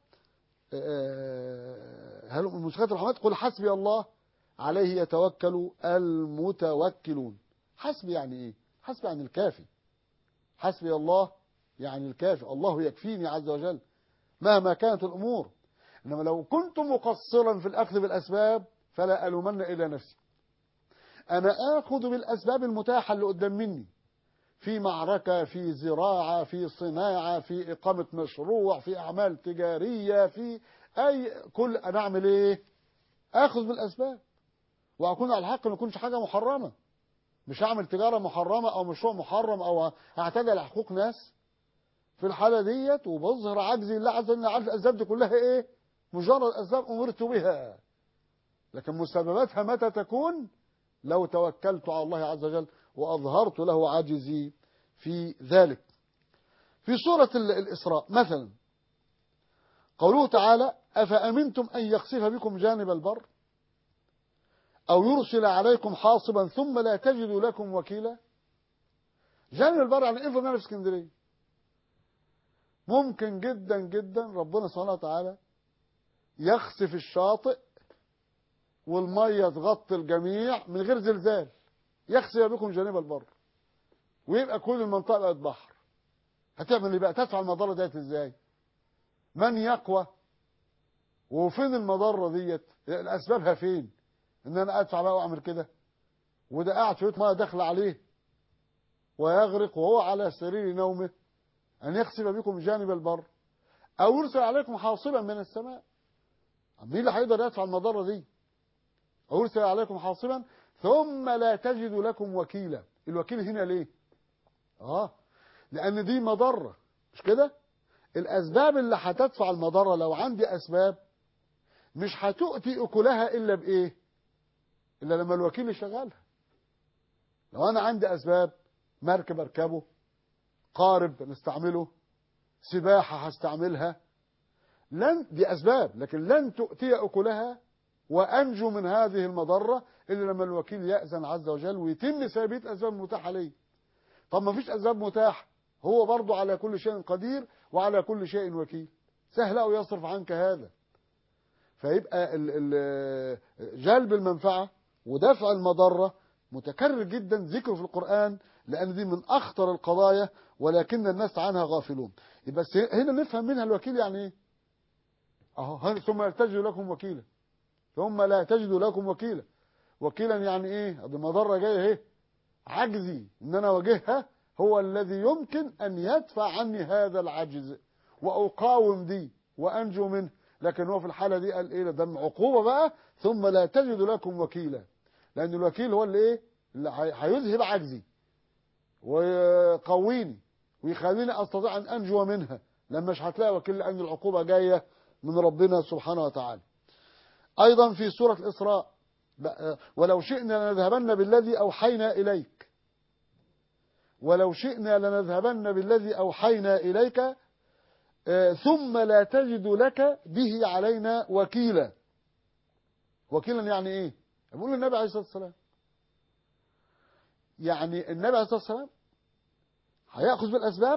هل مشكلة الرحمات قل حسبي الله عليه يتوكل المتوكلون. حسبي يعني إيه؟ حسبي يعني الكافي، حسبي الله يعني الكافي، الله يكفيني عز وجل مهما كانت الأمور. إنما لو كنت مقصرا في الأخذ بالأسباب فلا ألومن إلا نفسي. أنا آخذ بالأسباب المتاحة اللي قدام مني، في معركة، في زراعة، في صناعة، في إقامة مشروع، في أعمال تجارية، في أي كل أنا أعمل إيه؟ آخذ بالأسباب وأكون على الحق، ما يكونش حاجة محرمة. مش هعمل تجارة محرمة أو مشروع محرم أو أعتدي على حقوق ناس في الحالة ديت، وبظهر عجزي لله عز وجل. عارف الأسباب دي كلها إيه؟ مجرد أسباب أمرت بها، لكن مسبباتها متى تكون؟ لو توكلت على الله عز وجل وأظهرت له عجزي في ذلك. في سورة الإسراء مثلا قوله تعالى أفأمنتم أن يخسف بكم جانب البر أو يرسل عليكم حاصبا ثم لا تجدوا لكم وكيلا. جانب البر يعني افرض انا في اسكندريه، ممكن جدا جدا ربنا سبحانه وتعالى يخسف الشاطئ والميه تغطي الجميع من غير زلزال، يخسف بكم جانب البر ويبقى كل المنطقه بقت بحر. هتعمل ايه بقى؟ تدفع المضره ديت ازاي؟ من يقوى؟ وفين المضره ديت؟ اسبابها فين؟ ان انا ادفع بقى واعمل كده، وده قاعد في بيت ميه داخله عليه ويغرق وهو على سرير نومه، ان يخسف بكم جانب البر او يرسل عليكم حاصبا من السماء. مين اللي هيقدر يدفع المضره دي؟ او يرسل عليكم حاصبا ثم لا تجدوا لكم وكيلا. الوكيل هنا ليه؟ اه لان دي مضره، مش كده؟ الاسباب اللي هتدفع المضره لو عندي اسباب مش هتؤتي اكلها الا بايه؟ الا لما الوكيل يشغلها. لو انا عندي اسباب، مركب اركبه، قارب نستعمله، سباحه هستعملها، لن دي اسباب، لكن لن تؤتي اكلها وانجو من هذه المضره الا لما الوكيل ياذن عز وجل ويتم سببيه الاسباب المتاحه ليه. طب ما فيش اسباب متاحه، هو برضه على كل شيء قدير وعلى كل شيء وكيل، سهل أو يصرف عنك هذا. فيبقى ال ال جلب المنفعة ودفع المضرة متكرر جدا ذكره في القرآن، لأن دي من أخطر القضايا ولكن الناس عنها غافلون. يبقى هنا نفهم منها الوكيل يعني إيه؟ أهو ثم لا تجدوا لكم وكيلا، ثم لا تجدوا لكم وكيلا. وكيلا يعني إيه؟ دي مضرة جاية إيه؟ عجزي إن أنا واجهها هو الذي يمكن أن يدفع عني هذا العجز وأقاوم دي وأنجو منه. لكن هو في الحالة دي قال إيه؟ ده عقوبة بقى، ثم لا تجد لكم وكيلا، لأن الوكيل هو اللي إيه؟ اللي هيذهب عجزي ويقويني ويخليني أستطيع أن أنجو منها، لما مش هتلاقي وكيل، لأن العقوبة جاية من ربنا سبحانه وتعالى. أيضا في سورة الإسراء ولو شئنا لنذهبن بالذي أوحينا إليك، ولو شئنا لنذهبن بالذي أوحينا إليك آه ثم لا تجد لك به علينا وكيلا. وكيلا يعني إيه؟ بيقول النبي عليه الصلاة والسلام، يعني النبي عليه الصلاة والسلام هيأخذ بالأسباب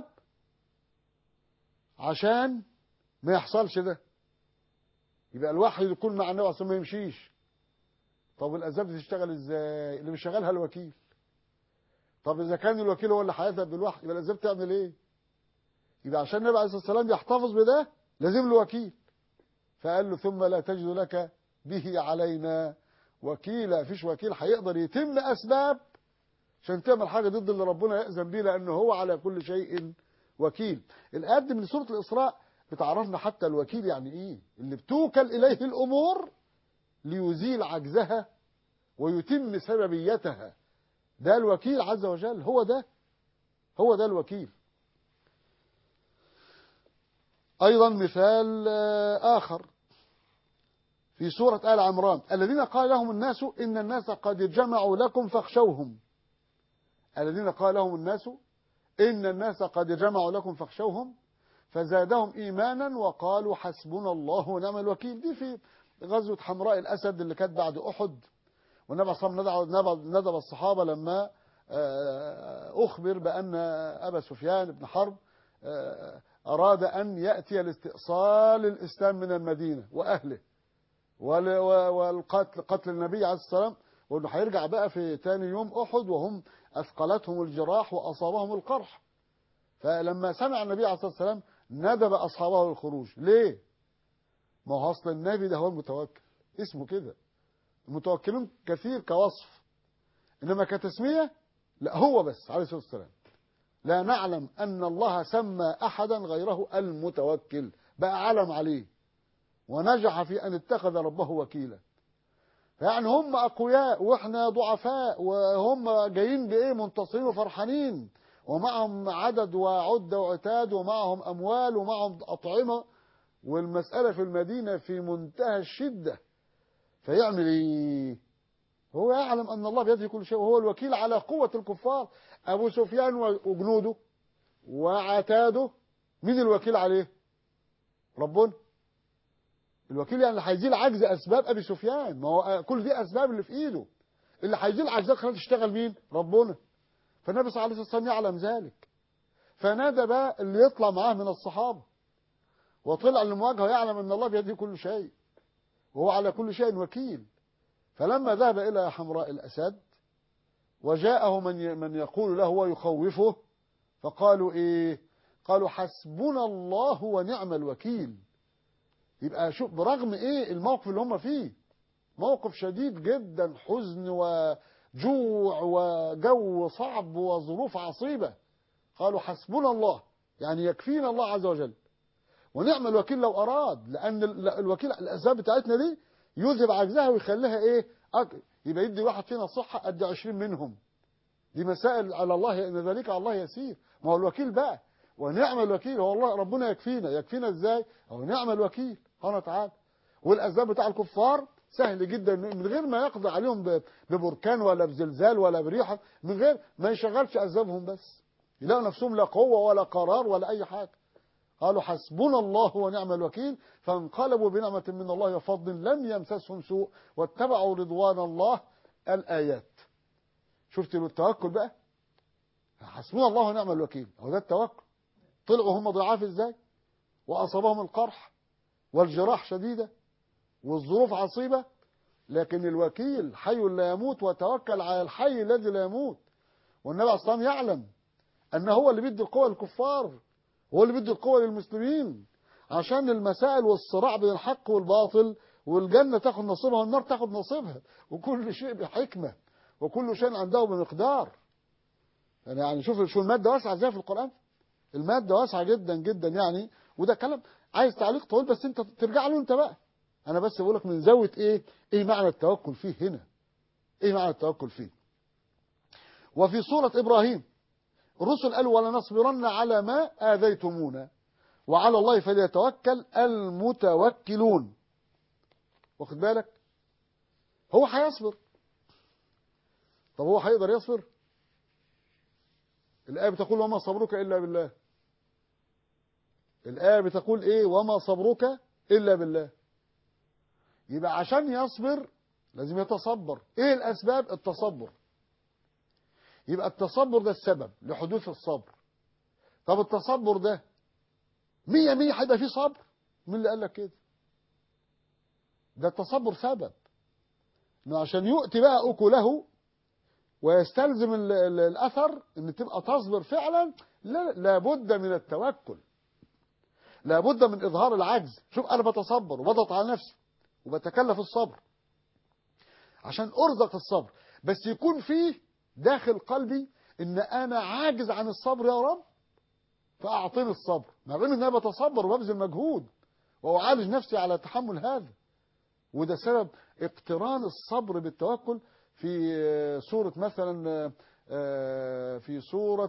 عشان ما يحصلش ده، يبقى الوحي يكون مع النبي عليه الصلاة والسلام ما يمشيش. طب الأسباب دي تشتغل إزاي؟ اللي بيشغلها الوكيل. طب إذا كان الوكيل هو اللي هيذهب بالوحي يبقى الأسباب تعمل إيه؟ يبقى عشان النبي عليه الصلاة والسلام يحتفظ بده لازم له وكيل، فقال له ثم لا تجد لك به علينا وكيلا. فيش وكيل هيقدر يتم أسباب عشان تعمل حاجة ضد اللي ربنا يأذن بيه، لأنه هو على كل شيء وكيل. الآيات دي من سورة الإسراء بتعرفنا حتى الوكيل يعني إيه، اللي بتوكل إليه الأمور ليزيل عجزها ويتم سببيتها، ده الوكيل عز وجل، هو ده هو ده الوكيل. أيضا مثال آخر في سورة آل عمران، الذين قال لهم الناس إن الناس قد جمعوا لكم فاخشوهم. الذين قال لهم الناس إن الناس قد جمعوا لكم فاخشوهم فزادهم إيمانا وقالوا حسبنا الله ونعم الوكيل. دي في غزوة حمراء الأسد اللي كانت بعد أحد، والنبي صلى الله عليه وسلم ندب الصحابة لما أخبر بأن أبا سفيان بن حرب أراد أن يأتي لاستئصال الإسلام من المدينة وأهله والقتل قتل النبي عليه الصلاة والسلام، وأنه هيرجع بقى في تاني يوم أحد وهم أثقلتهم الجراح وأصابهم القرح. فلما سمع النبي عليه الصلاة والسلام ندب أصحابه للخروج. ليه؟ ما هو أصل النبي ده هو المتوكل، اسمه كده. المتوكلون كثير كوصف، إنما كتسمية لا، هو بس عليه الصلاة والسلام. لا نعلم أن الله سمى أحدا غيره المتوكل، بقى علم عليه ونجح في أن اتخذ ربه وكيلا. يعني هم أقوياء وإحنا ضعفاء، وهم جايين بإيه؟ منتصرين وفرحانين، ومعهم عدد وعدة وعتاد ومعهم أموال ومعهم أطعمة، والمسألة في المدينة في منتهى الشدة. فيعمل إيه؟ هو يعلم أن الله بيده كل شيء وهو الوكيل على قوة الكفار. أبو سفيان وجنوده وعتاده مين الوكيل عليه؟ ربنا. الوكيل يعني اللي هيزيل عجز أسباب أبي سفيان، ما هو كل دي أسباب اللي في إيده. اللي هيزيل عجزات خلال تشتغل مين؟ ربنا. فالنبي صلى الله عليه وسلم يعلم ذلك، فنادى بقى اللي يطلع معاه من الصحابة، وطلع للمواجهة يعلم أن الله بيده كل شيء وهو على كل شيء وكيل. فلما ذهب إلى حمراء الأسد وجاءه من من يقول له ويخوفه، فقالوا إيه؟ قالوا حسبنا الله ونعم الوكيل. يبقى شوف برغم إيه الموقف اللي هم فيه، موقف شديد جدا، حزن وجوع وجو صعب وظروف عصيبة، قالوا حسبنا الله، يعني يكفينا الله عز وجل، ونعم الوكيل لو أراد، لأن الوكيل الأسباب بتاعتنا دي يذهب عجزها ويخليها إيه؟ أك... يبقى يدي واحد فينا صحة قد عشرين منهم. دي مسائل على الله، إن ذلك على الله يسير. ما هو الوكيل بقى، ونعم الوكيل هو الله، ربنا يكفينا. يكفينا إزاي؟ هو نعم الوكيل سبحانه وتعالى. والأسباب بتاع الكفار سهل جدا، من غير ما يقضي عليهم ببركان ولا بزلزال ولا بريحة، من غير ما يشغلش أسبابهم، بس يلاقوا نفسهم لا قوة ولا قرار ولا أي حاجة. قالوا حسبنا الله ونعم الوكيل، فانقلبوا بنعمة من الله وفضل لم يمسسهم سوء واتبعوا رضوان الله. الآيات. شفت التوكل بقى؟ حسبنا الله ونعم الوكيل، هو ده التوكل. طلعوا هم ضعاف ازاي، وأصابهم القرح والجراح شديدة والظروف عصيبة، لكن الوكيل حي لا يموت، وتوكل على الحي الذي لا يموت. والنبي عليه الصلاة والسلام يعلم أن هو اللي بيدي القوة للكفار، هو اللي بيدي القوة للمسلمين، عشان المسائل والصراع بين الحق والباطل، والجنة تاخد نصيبها والنار تاخد نصيبها، وكل شيء بحكمة، وكل شيء عنده بمقدار. يعني يعني شوف شو المادة واسعة ازاي في القرآن، المادة واسعة جدا جدا يعني. وده كلام عايز تعليق طويل، بس انت ترجع له انت بقى. انا بس بقول لك من زاوية ايه ايه معنى التوكل فيه هنا، ايه معنى التوكل فيه. وفي سورة ابراهيم الرسل قالوا ولنصبرن على ما آذيتمونا وعلى الله فليتوكل المتوكلون. واخد بالك؟ هو هيصبر. طب هو هيقدر يصبر؟ الآية بتقول وما صبرك إلا بالله. الآية بتقول إيه؟ وما صبرك إلا بالله. يبقى عشان يصبر لازم يتصبر. إيه الأسباب؟ التصبر. يبقى التصبر ده السبب لحدوث الصبر. طب التصبر ده مية مية هيبقى فيه صبر؟ مين اللي قال لك كده؟ ده التصبر سبب انه عشان يؤتي بقى اكله ويستلزم ال ال الاثر ان تبقى تصبر فعلا. لا لابد من التوكل، لابد من اظهار العجز. شوف انا بتصبر وبضغط على نفسي وبتكلف الصبر عشان ارزق الصبر، بس يكون فيه داخل قلبي ان انا عاجز عن الصبر يا رب فاعطيني الصبر، مع ان انا بتصبر وببذل مجهود واعالج نفسي على تحمل هذا. وده سبب اقتران الصبر بالتوكل في سورة مثلا في سورة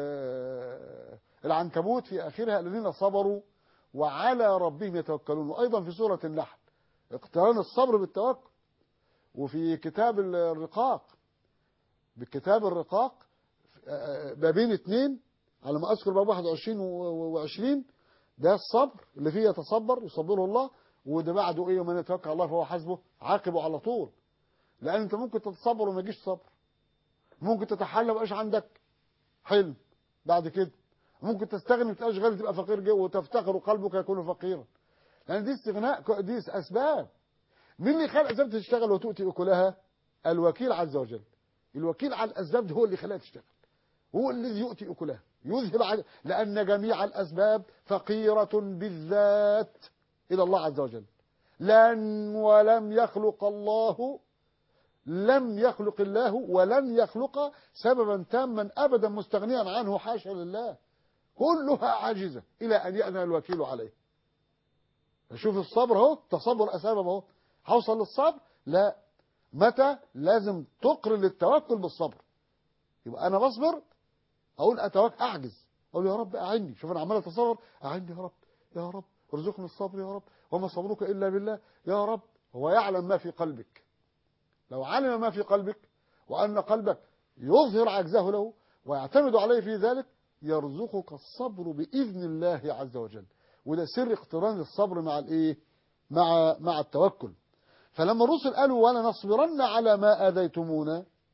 العنكبوت في آخرها الذين صبروا وعلى ربهم يتوكلون، وأيضا في سورة النحل اقتران الصبر بالتوكل. وفي كتاب الرقاق، بكتاب الرقاق بابين اتنين على ما أذكر، باب واحد وعشرين وعشرين، ده الصبر اللي فيه يتصبر يصبره الله، وده بعده ايه؟ ومن يتوكل على الله فهو حسبه، عاقبه على طول. لان انت ممكن تتصبر وما يجيش صبر، ممكن تتحلى ومبقاش عندك حلم بعد كده، ممكن تستغني وتبقاش غني تبقى فقير جدا وتفتقر وقلبك يكون فقيرا، لان دي استغناء، دي اسباب. مين اللي خلق الاسباب تشتغل وتؤتي اكلها؟ الوكيل عز وجل. الوكيل على الاسباب دي هو اللي خلاها تشتغل، هو الذي يؤتي اكلها يذهب عج... لان جميع الاسباب فقيرة بالذات إلى الله عز وجل. لن ولم يخلق الله لم يخلق الله ولن يخلق سببا تاما أبدا مستغنيا عنه، حاشا لله، كلها عاجزة إلى أن يأذن الوكيل عليه. شوف الصبر اهو، تصبر أسباب اهو. هوصل للصبر؟ لا. متى؟ لازم تقرن التوكل بالصبر. يبقى أنا بصبر أقول أتوكل، أعجز أقول يا رب أعني. شوف أنا عمال أتصور، أعني يا رب، يا رب ارزقني الصبر يا رب، وما صبرك إلا بالله يا رب. هو يعلم ما في قلبك. لو علم ما في قلبك وأن قلبك يظهر عجزه له ويعتمد عليه في ذلك يرزقك الصبر بإذن الله عز وجل. وده سر اقتران الصبر مع الايه؟ مع مع التوكل. فلما الرسل قالوا ولا نصبرن على ما آذيتمونا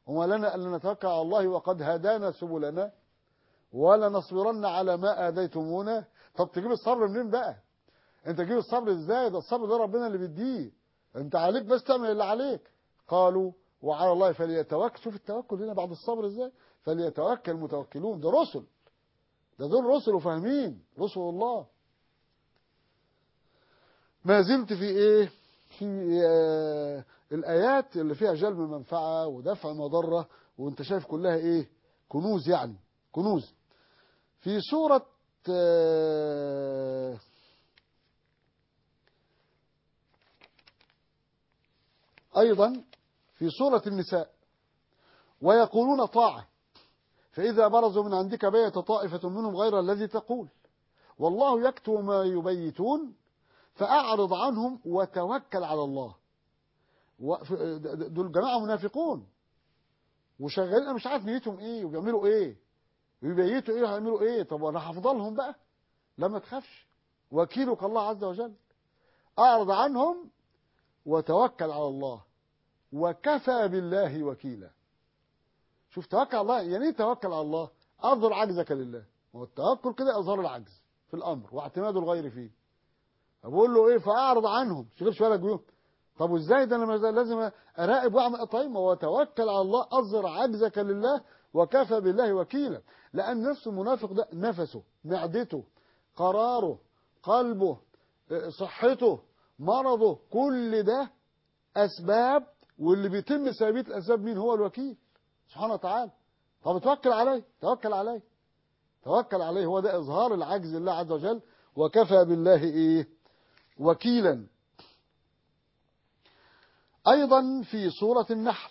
وما لنا ألا نتوكل على الله وقد هدانا سبلنا ولنصبرن على ما آذيتمونا. طب تجيب الصبر منين بقى؟ انت تجيب الصبر ازاي؟ ده الصبر ده ربنا اللي بيديه، انت عليك بس تعمل اللي عليك. قالوا وعلى الله فليتوكل. شوف التوكل هنا بعد الصبر ازاي، فليتوكل المتوكلون. ده رسل، ده دول رسل وفاهمين، رسل الله. ما زلت في ايه؟ في آه الآيات اللي فيها جلب منفعة ودفع مضرة، وانت شايف كلها ايه؟ كنوز، يعني كنوز. في سورة آه أيضا في سورة النساء ويقولون طاعة فإذا برزوا من عندك بيت طائفة منهم غير الذي تقول والله يكتب ما يبيتون فأعرض عنهم وتوكل على الله. دول جماعة منافقون وشغالين، أنا مش عارف نيتهم إيه وبيعملوا إيه ويبيتوا إيه وهيعملوا إيه. طب وأنا هفضلهم بقى؟ لما تخافش، وكيلك الله عز وجل. أعرض عنهم وتوكل على الله وكفى بالله وكيلا. شوف توكل على الله يعني ايه؟ توكل على الله اظهر عجزك لله، والتوكل كده اظهار العجز في الامر واعتماد الغير فيه. بقول له ايه؟ فاعرض عنهم، شغلش بالك بيهم. طب وازاي ده؟ انا لازم اراقب واعمل. طيب وتوكل على الله اظهر عجزك لله وكفى بالله وكيلا. لان نفس المنافق ده نفسه، معدته، قراره، قلبه، صحته، مرضه، كل ده اسباب، واللي بيتم ثابت الاسباب مين؟ هو الوكيل سبحانه وتعالى. طب توكل عليه، توكل عليه، توكل عليه. هو ده اظهار العجز لله عز وجل، وكفى بالله ايه؟ وكيلا. ايضا في سورة النحل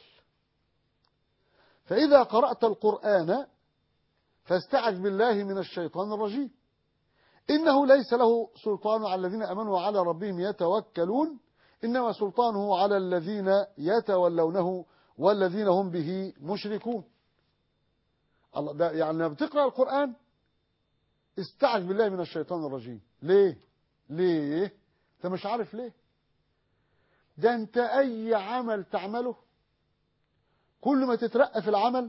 فاذا قرأت القرآن فاستعذ بالله من الشيطان الرجيم انه ليس له سلطان على الذين امنوا وعلى ربهم يتوكلون انما سلطانه على الذين يتولونه والذين هم به مشركون. الله ده يعني لما بتقرأ القرآن استعذ بالله من الشيطان الرجيم. ليه؟ ليه؟ انت مش عارف ليه؟ ده انت اي عمل تعمله كل ما تترقى في العمل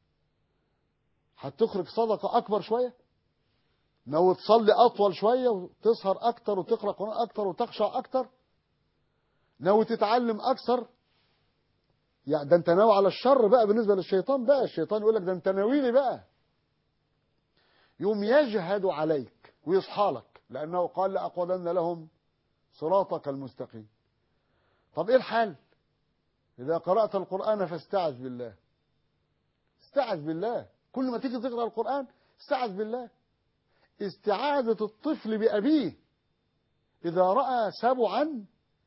هتخرج صدقة اكبر شوية، ناوي تصلي اطول شوية وتسهر اكتر وتقرأ قرآن اكتر وتخشع اكتر، ناوي تتعلم اكثر. يعني ده انت ناوي على الشر بقى بالنسبة للشيطان. بقى الشيطان يقول لك ده انت ناوي لي بقى، يوم يجهد عليك ويصحى لك، لأنه قال لأقعدن لهم صراطك المستقيم. طب إيه الحل؟ إذا قرأت القرآن فاستعذ بالله، استعذ بالله. كل ما تيجي تقرأ القرآن استعذ بالله. استعاذة الطفل بأبيه إذا رأى سبعا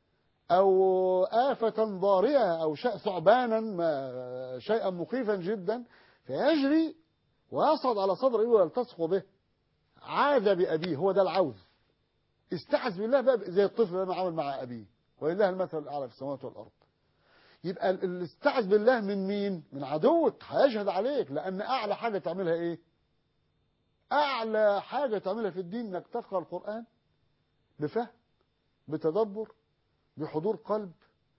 أو آفة ضارية أو شيء ثعبانا ما شيئا مخيفا جدا فيجري ويصعد على صدر أبيه ويلتصق به، عاد بأبيه. هو ده العوذ. استعذ بالله بقى زي الطفل لما عمل مع أبيه، ولله المثل الأعلى في السماوات والأرض. يبقى الاستعذ بالله من مين؟ من عدوك هيجهد عليك. لأن أعلى حاجة تعملها إيه؟ أعلى حاجة تعملها في الدين إنك تقرأ القرآن بفهم، بتدبر، بحضور قلب،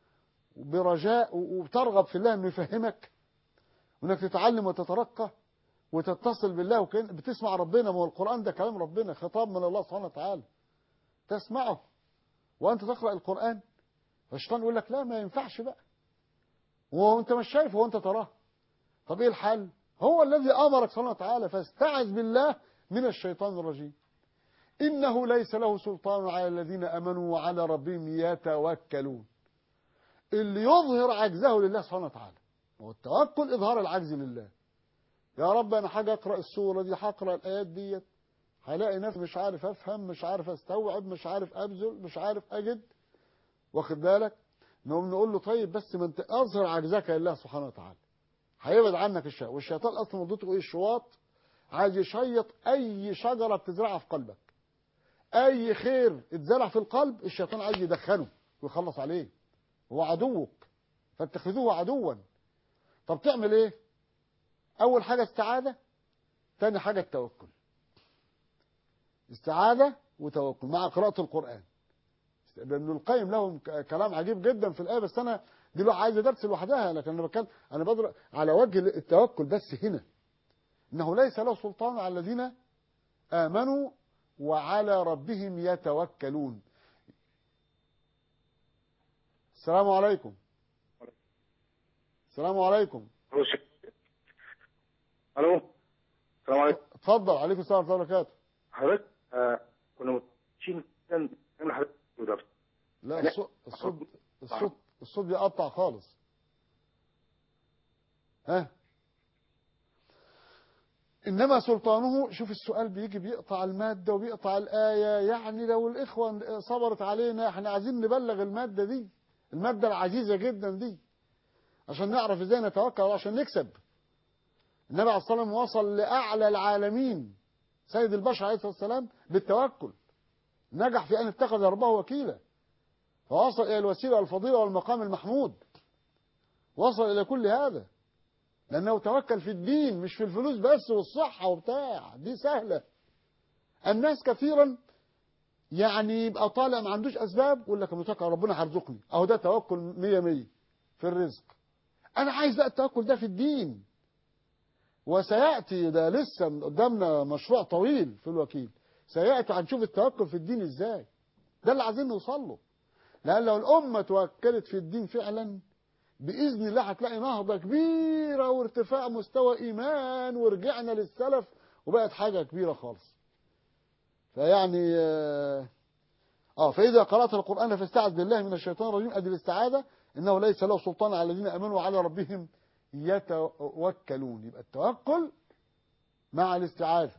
برجاء، وترغب في الله إنه يفهمك، وإنك تتعلم وتترقى وتتصل بالله وكأن بتسمع ربنا. ما هو القرآن ده كلام ربنا، خطاب من الله سبحانه وتعالى، تسمعه وأنت تقرأ القرآن. فالشيطان يقول لك لا ما ينفعش بقى، وأنت مش شايف وأنت تراه. طب إيه الحل؟ هو الذي أمرك سبحانه وتعالى فاستعذ بالله من الشيطان الرجيم إنه ليس له سلطان على الذين أمنوا وعلى ربهم يتوكلون. اللي يظهر عجزه لله سبحانه وتعالى، والتوكل إظهار العجز لله. يا رب أنا حاجة أقرأ السورة دي، هقرأ الآيات ديت، هلاقي نفسي مش عارف أفهم، مش عارف أستوعب، مش عارف أبذل، مش عارف أجد. واخد بالك؟ نقوم نقول له طيب بس ما أنت أظهر عجزك لله سبحانه وتعالى، هيبعد عنك الشيطان. والشيطان أصلا مدته إيه؟ الشواط، عايز يشيط أي شجرة بتزرعها في قلبك، أي خير اتزرع في القلب الشيطان عايز يدخنه ويخلص عليه. هو عدوك فاتخذوه عدوا. طب تعمل إيه؟ أول حاجة استعاذة، تاني حاجة التوكل. استعاذة وتوكل مع قراءة القرآن. ابن القيم لهم كلام عجيب جدا في الآية، بس أنا دي لو عايزه درس لوحدها، لكن انا بتكلم انا بضرب على وجه التوكل بس هنا، انه ليس له سلطان على الذين امنوا وعلى ربهم يتوكلون. السلام عليكم. السلام عليكم. الو السلام عليكم. اتفضل. عليكم السلام ورحمه الله وبركاته. حضرتك آه كنا متفقين جدا نعمل حضرتك ودرس. لا الصوت الصوت الصوت الصوت بيقطع خالص. ها إنما سلطانه، شوف السؤال بيجي بيقطع المادة وبيقطع الآية، يعني لو الإخوة صبرت علينا احنا عايزين نبلغ المادة دي، المادة العزيزة جدا دي، عشان نعرف ازاي نتوكل عشان نكسب. النبي عليه الصلاة والسلام وصل لأعلى العالمين سيد البشر عليه الصلاة والسلام بالتوكل، نجح في أن اتخذ ربه وكيلا، فوصل إلى الوسيلة والفضيلة والمقام المحمود، وصل إلى كل هذا لأنه توكل في الدين مش في الفلوس بس والصحة وبتاع، دي سهلة. الناس كثيرا يعني يبقى طالع ما عندوش أسباب يقول لك متوكل ربنا هيرزقني، أهو ده توكل مية مية في الرزق. أنا عايز بقى التوكل ده في الدين، وسيأتي ده لسه قدامنا مشروع طويل في الوكيل، سيأتي هنشوف التوكل في الدين إزاي، ده اللي عايزين نوصل له. لأن لو الأمة توكلت في الدين فعلا بإذن الله هتلاقي نهضة كبيرة وارتفاع مستوى إيمان، ورجعنا للسلف وبقت حاجة كبيرة خالص. فيعني آه, آه فإذا قرأت القرآن فاستعذ بالله من الشيطان الرجيم، أدي الاستعاذة، إنه ليس له سلطان على الذين آمنوا وعلى ربهم يتوكلون. يبقى التوكل مع الاستعاذة،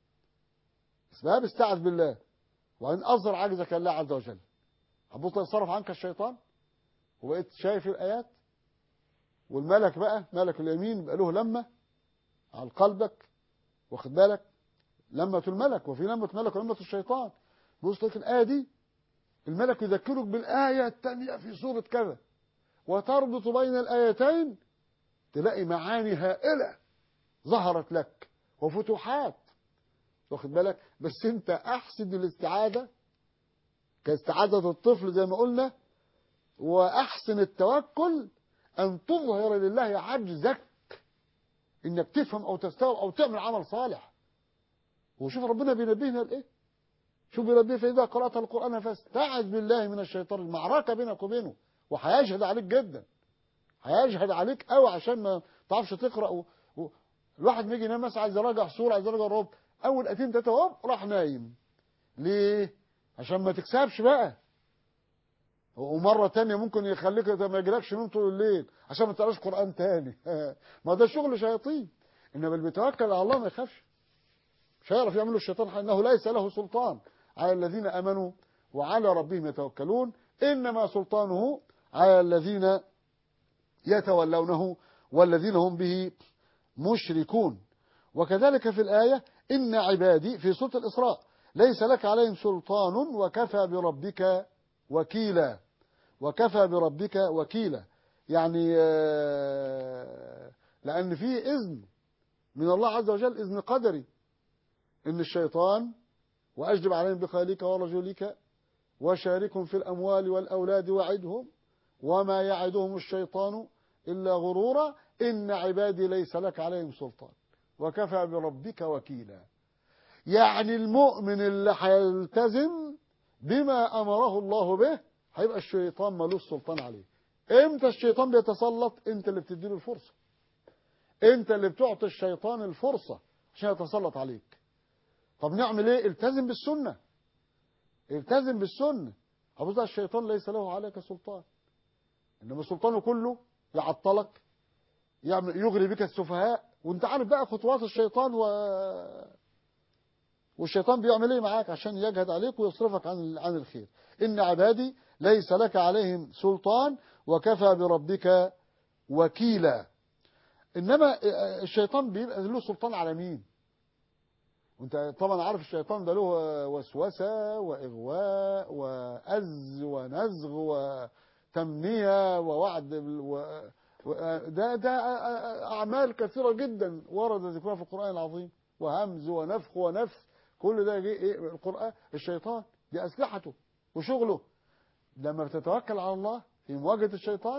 اسباب استعذ بالله، وإن أظهر عجزك الله عز وجل هبطل يصرف عنك الشيطان، وبقيت شايف الآيات، والملك بقى ملك اليمين بقى له لمة على قلبك، واخد بالك، لمة الملك، وفي لمة ملك ولمة الشيطان. بص لك الآية دي الملك يذكرك بالآية الثانية في سورة كذا، وتربط بين الآيتين تلاقي معاني هائلة ظهرت لك وفتوحات، واخد بالك. بس انت احسن الاستعاذة كاستعاذة الطفل زي ما قلنا، واحسن التوكل ان تظهر لله عجزك انك تفهم او تستوعب او تعمل عمل صالح. وشوف ربنا بينبهنا لايه، شوف بينبهنا فاذا قرأت القرآن فاستعذ بالله من الشيطان، المعركة بينك وبينه، وهيشهد عليك جدا، هيشهد عليك قوي عشان ما تعرفش تقرأ و... و... الواحد بيجي ينام مثلا عايز يراجع سورة، عايز يراجع رب، اول اتين تلاته هوب راح نايم. ليه؟ عشان ما تكسبش بقى. ومرة تانية ممكن يخليك ما يجيلكش نوم طول الليل عشان ما تقراش قرآن تاني. ما ده شغل شياطين. انما اللي بيتوكل على الله ما يخافش، مش هيعرف يعمله الشيطان، انه ليس له سلطان على الذين امنوا وعلى ربهم يتوكلون، انما سلطانه على الذين يتولونه والذين هم به مشركون. وكذلك في الآية إن عبادي في سورة الإسراء ليس لك عليهم سلطان وكفى بربك وكيلا، وكفى بربك وكيلا، يعني لأن فيه إذن من الله عز وجل، إذن قدري، إن الشيطان وأجلب عليهم بخيلك ورجلك وشاركهم في الأموال والأولاد وعدهم وما يعدهم الشيطان إلا غرورا إن عبادي ليس لك عليهم سلطان وكفى بربك وكيلا. يعني المؤمن اللي هيلتزم بما أمره الله به هيبقى الشيطان ملوش سلطان عليه. امتى الشيطان بيتسلط؟ انت اللي بتديله الفرصة، انت اللي بتعطي الشيطان الفرصة عشان يتسلط عليك. طب نعمل ايه؟ التزم بالسنة، التزم بالسنة. أبوظ الشيطان ليس له عليك سلطان، إنما سلطانه كله يعطلك، يعمل يغري بك السفهاء. وانت عارف بقى خطوات الشيطان و... والشيطان بيعمل ايه معاك عشان يجهد عليك ويصرفك عن عن الخير. إن عبادي ليس لك عليهم سلطان وكفى بربك وكيلا. إنما الشيطان بيبقى له سلطان على مين؟ وانت طبعا عارف الشيطان ده له وسوسة وإغواء وأز ونزغ وتمنية ووعد و... ده ده أعمال كثيرة جدا ورد ذكرها في القرآن العظيم، وهمز ونفخ ونفث، كل ده ايه القرآن. الشيطان دي أسلحته وشغله. لما بتتوكل على الله في مواجهة الشيطان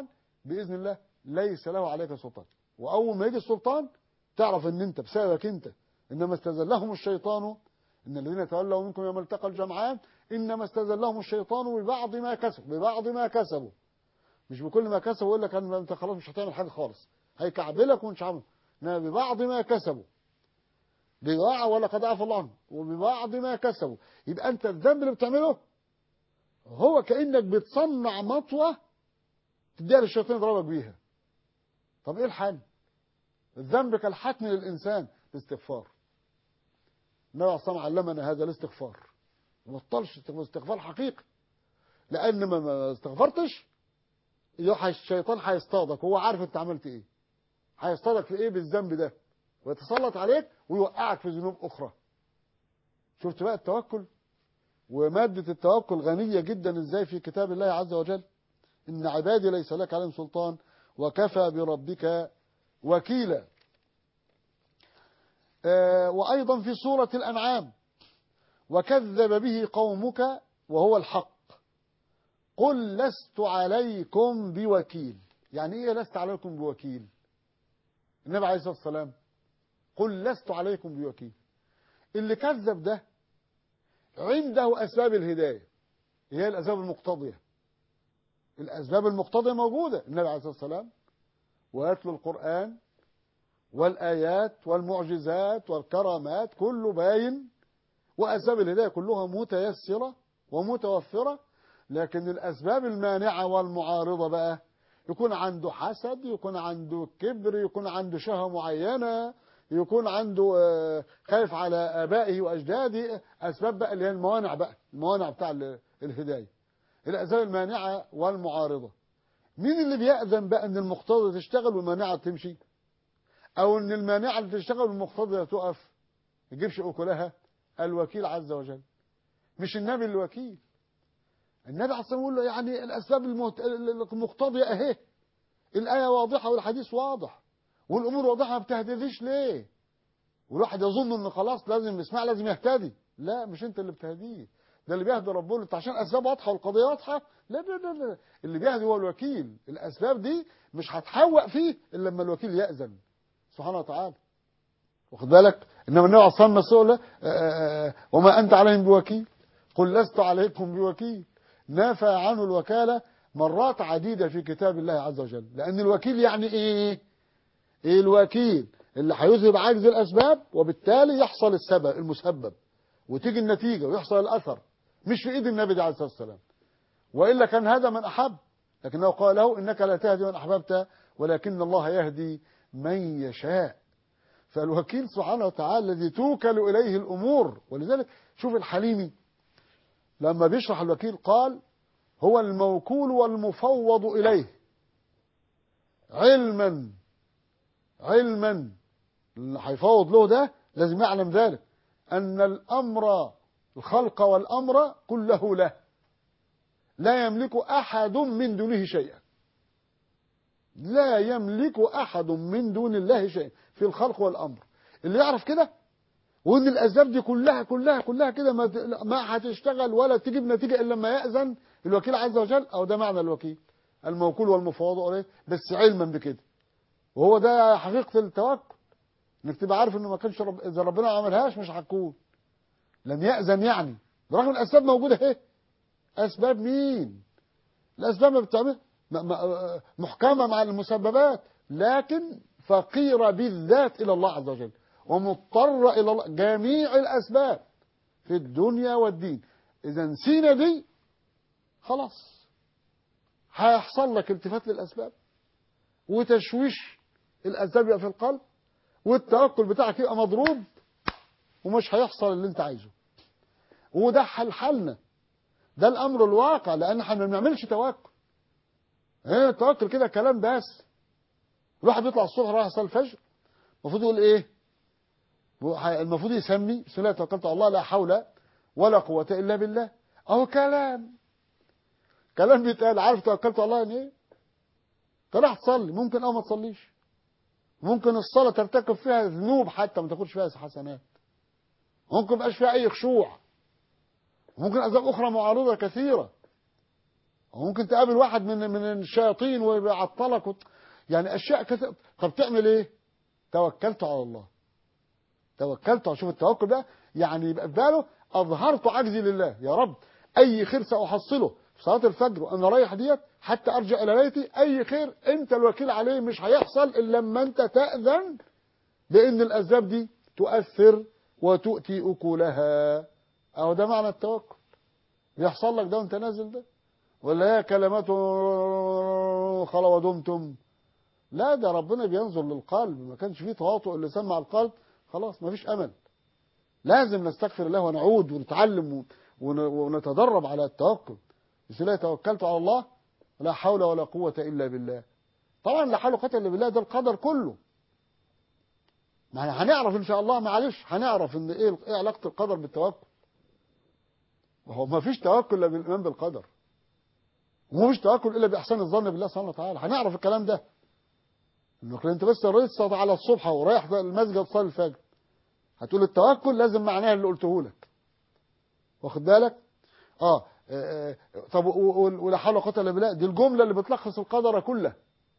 بإذن الله ليس له عليك سلطان. وأول ما يجي السلطان تعرف ان انت بسببك انت، انما استزلهم الشيطان، ان الذين تولوا منكم يوم التقى الجمعان انما استزلهم الشيطان ببعض ما كسبوا، ببعض ما كسبوا، مش بكل ما كسبوا يقول لك انت خلاص مش هتعمل حاجه خالص، هيكعبلك ومش عامل، انما ببعض ما كسبوا، بضاعه ولا قد عفى الله عنه، وببعض ما كسبوا. يبقى انت الذنب اللي بتعمله هو كانك بتصنع مطوه تديها للشيطان يضربك بيها. طب ايه الحل؟ الذنب كالحتم للإنسان، الاستغفار. النبي عليه الصلاة والسلام علمنا هذا الاستغفار، ما بطلش استغفار حقيقي، لأن ما استغفرتش الشيطان هيصطادك وهو عارف أنت عملت إيه، هيصطادك في إيه بالذنب ده ويتسلط عليك ويوقعك في ذنوب أخرى. شفت بقى التوكل ومادة التوكل غنية جدا إزاي في كتاب الله عز وجل، إن عبادي ليس لك عليهم سلطان وكفى بربك وكيلا. آه وأيضا في سورة الأنعام وكذب به قومك وهو الحق قل لست عليكم بوكيل. يعني إيه لست عليكم بوكيل؟ النبي عليه الصلاة والسلام قل لست عليكم بوكيل. اللي كذب ده عنده أسباب الهداية، هي الأسباب المقتضية. الأسباب المقتضية موجودة، النبي عليه الصلاة والسلام ويتلو القرآن والآيات والمعجزات والكرامات كله باين، وأسباب الهداية كلها متيسرة ومتوفرة. لكن الأسباب المانعة والمعارضة بقى يكون عنده حسد، يكون عنده كبر، يكون عنده شهوة معينة، يكون عنده خايف على آبائه وأجداده، أسباب بقى اللي هي الموانع بقى، الموانع بتاع الهداية، الأسباب المانعة والمعارضة. مين اللي بيأذن بقى ان المقتضى تشتغل والمانعة تمشي، او ان المانعة اللي تشتغل والمقتضى تقف ما تجيبش اكلها؟ الوكيل عز وجل، مش النبي الوكيل. النبي عليه الصلاة والسلام يقول له يعني الاسباب المقتضية اهي، الايه واضحه والحديث واضح والامور واضحه، ما بتهتديش ليه؟ والواحد يظن ان خلاص لازم يسمع لازم يهتدي. لا، مش انت اللي بتهديه، ده اللي بيهدي ربنا. انت عشان اسباب واضحه والقضيه واضحه، لا لا لا لا، اللي بيهدي هو الوكيل. الاسباب دي مش هتحوق فيه الا لما الوكيل يأذن سبحانه وتعالى، واخد بالك؟ انما النبي عليه الصلاه والسلام مسؤول وما انت عليهم بوكيل قل لست عليكم بوكيل، نافى عنه الوكاله مرات عديده في كتاب الله عز وجل. لان الوكيل يعني ايه؟ ايه الوكيل؟ اللي هيذهب عجز الاسباب وبالتالي يحصل السبب المسبب وتيجي النتيجه ويحصل الاثر، مش في ايد النبي عليه الصلاه والسلام، والا كان هذا من احب. لكنه قال له انك لا تهدي من احببت ولكن الله يهدي من يشاء. فالوكيل سبحانه وتعالى الذي توكل اليه الامور. ولذلك شوف الحليمي لما بيشرح الوكيل قال هو الموكول والمفوض اليه علما، علما اللي هيفوض له ده لازم يعلم ذلك ان الامر الخلق والامر كله له، لا يملك احد من دونه شيئا، لا يملك احد من دون الله شيئا في الخلق والامر. اللي يعرف كده وان الاسباب دي كلها كلها كلها كده ما ما هتشتغل ولا تجيب نتيجه الا لما ياذن الوكيل عز وجل، او ده معنى الوكيل الموكول والمفوض اليه، بس علما بكده. وهو ده حقيقه التوكل، انك تبقى عارف انه ما كانش رب... اذا ربنا ما عملهاش مش هتكون، لم يأذن يعني، برغم الاسباب موجوده اهي. اسباب مين؟ الاسباب ما بتعمل محكمه مع المسببات، لكن فقيره بالذات الى الله عز وجل ومضطره الى الله. جميع الاسباب في الدنيا والدين اذا نسينا دي خلاص هيحصل لك التفات للاسباب وتشويش الاسباب يبقى في القلب، والتوكل بتاعك يبقى مضروب ومش هيحصل اللي انت عايزه. وده حل حالنا، ده الامر الواقع، لان احنا ما بنعملش توكل. ايه التوكل كده كلام بس. الواحد بيطلع الصبح رايح يصلي الفجر المفروض يقول ايه؟ المفروض يسمي بسم الله توكلت على الله لا حول ولا قوه الا بالله. اهو كلام كلام بيتقال. عارف توكلت على الله يعني ايه؟ انت رايح تصلي ممكن او ما تصليش، ممكن الصلاه ترتكب فيها ذنوب حتى ما تاخدش فيها حسنات، ممكن ما يبقاش فيها اي خشوع، ممكن اسباب اخرى معارضه كثيره، وممكن تقابل واحد من من الشياطين ويعطلك وت... يعني اشياء كثيرة. طب تعمل ايه؟ توكلت على الله. توكلت. شوف التوكل ده يعني يبقى في باله اظهرت عجزي لله، يا رب اي خير ساحصله في صلاه الفجر وانا رايح ديت حتى ارجع الى بيتي، اي خير انت الوكيل عليه، مش هيحصل الا لما انت تاذن بان الاسباب دي تؤثر وتؤتي اكلها. اهو ده معنى التوكل. يحصل لك ده وانت نازل ده، ولا هي كلمات خلا ودمتم؟ لا، ده ربنا بينظر للقلب. ما كانش فيه تواطؤ اللسان مع القلب خلاص ما فيش امل. لازم نستغفر الله ونعود ونتعلم ونتدرب على التوكل. بسم الله توكلت على الله لا حول ولا قوة إلا بالله. طبعا لا حول ولا قوة إلا بالله ده القدر كله. ما هنعرف إن شاء الله، معلش هنعرف إن إيه إيه علاقة القدر بالتوكل. وهو ما فيش توكل إلا بالإيمان بالقدر، وما فيش توكل إلا بإحسان الظن بالله سبحانه وتعالى. هنعرف الكلام ده. إنك أنت بس لسه على الصبح ورايح المسجد تصلي الفجر هتقول التوكل لازم معناها اللي قلته لك، واخد بالك؟ اه, آه, آه طب ولا حول ولا قوه الا بالله دي الجمله اللي بتلخص القدر كله.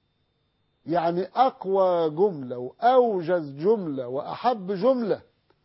يعني اقوى جمله واوجز جمله واحب جمله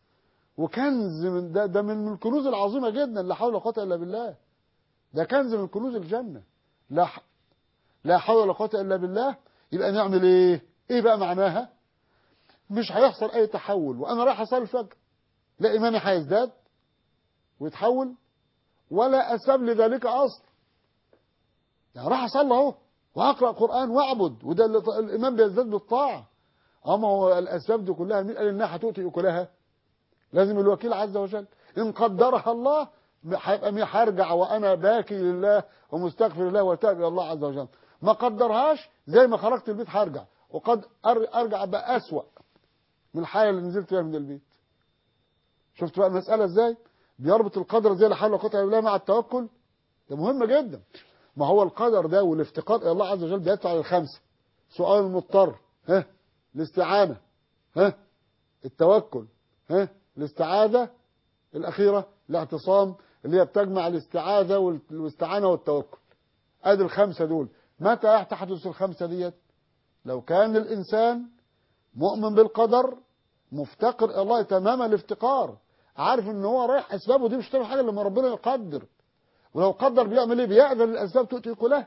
وكنز من ده, ده من الكنوز العظيمه جدا. لا حول ولا قوه الا بالله ده كنز من كنوز الجنه. لا ح... لا حول ولا قوه الا بالله. يبقى نعمل ايه؟ ايه بقى معناها؟ مش هيحصل اي تحول وانا رايح اصلي الفجر لا ايماني هيزداد ويتحول ولا اسباب لذلك اصل. يعني راح اصلي اهو واقرا قران واعبد، وده اللي الايمان بيزداد بالطاعه. اما هو الاسباب دي كلها مين قال انها هتؤتي اكلها؟ لازم الوكيل عز وجل. ان قدرها الله هيبقى مين هرجع وانا باكي لله ومستغفر الله وتاب الى الله عز وجل. ما قدرهاش زي ما خرجت البيت هرجع، وقد ارجع بقى اسوأ من الحاله اللي نزلت فيها من البيت. شفت بقى المساله ازاي؟ بيربط القدر زي لا حول ولا قوه الا بالله مع التوكل. ده مهم جدا. ما هو القدر ده والافتقار الى الله عز وجل بيدفع للخمسه: سؤال المضطر، ها، الاستعانه، ها، التوكل، ها، الاستعاذه الاخيره الاعتصام، اللي هي بتجمع الاستعاذه والاستعانه والتوكل. ادي الخمسه دول. متى تحدث الخمسه ديت؟ لو كان الانسان مؤمن بالقدر مفتقر الى الله تمام الافتقار، عارف ان هو رايح اسبابه دي مش هتعمل حاجه لما ربنا يقدر. ولو قدر بيعمل ايه؟ بيأذن للاسباب تؤتي كلها،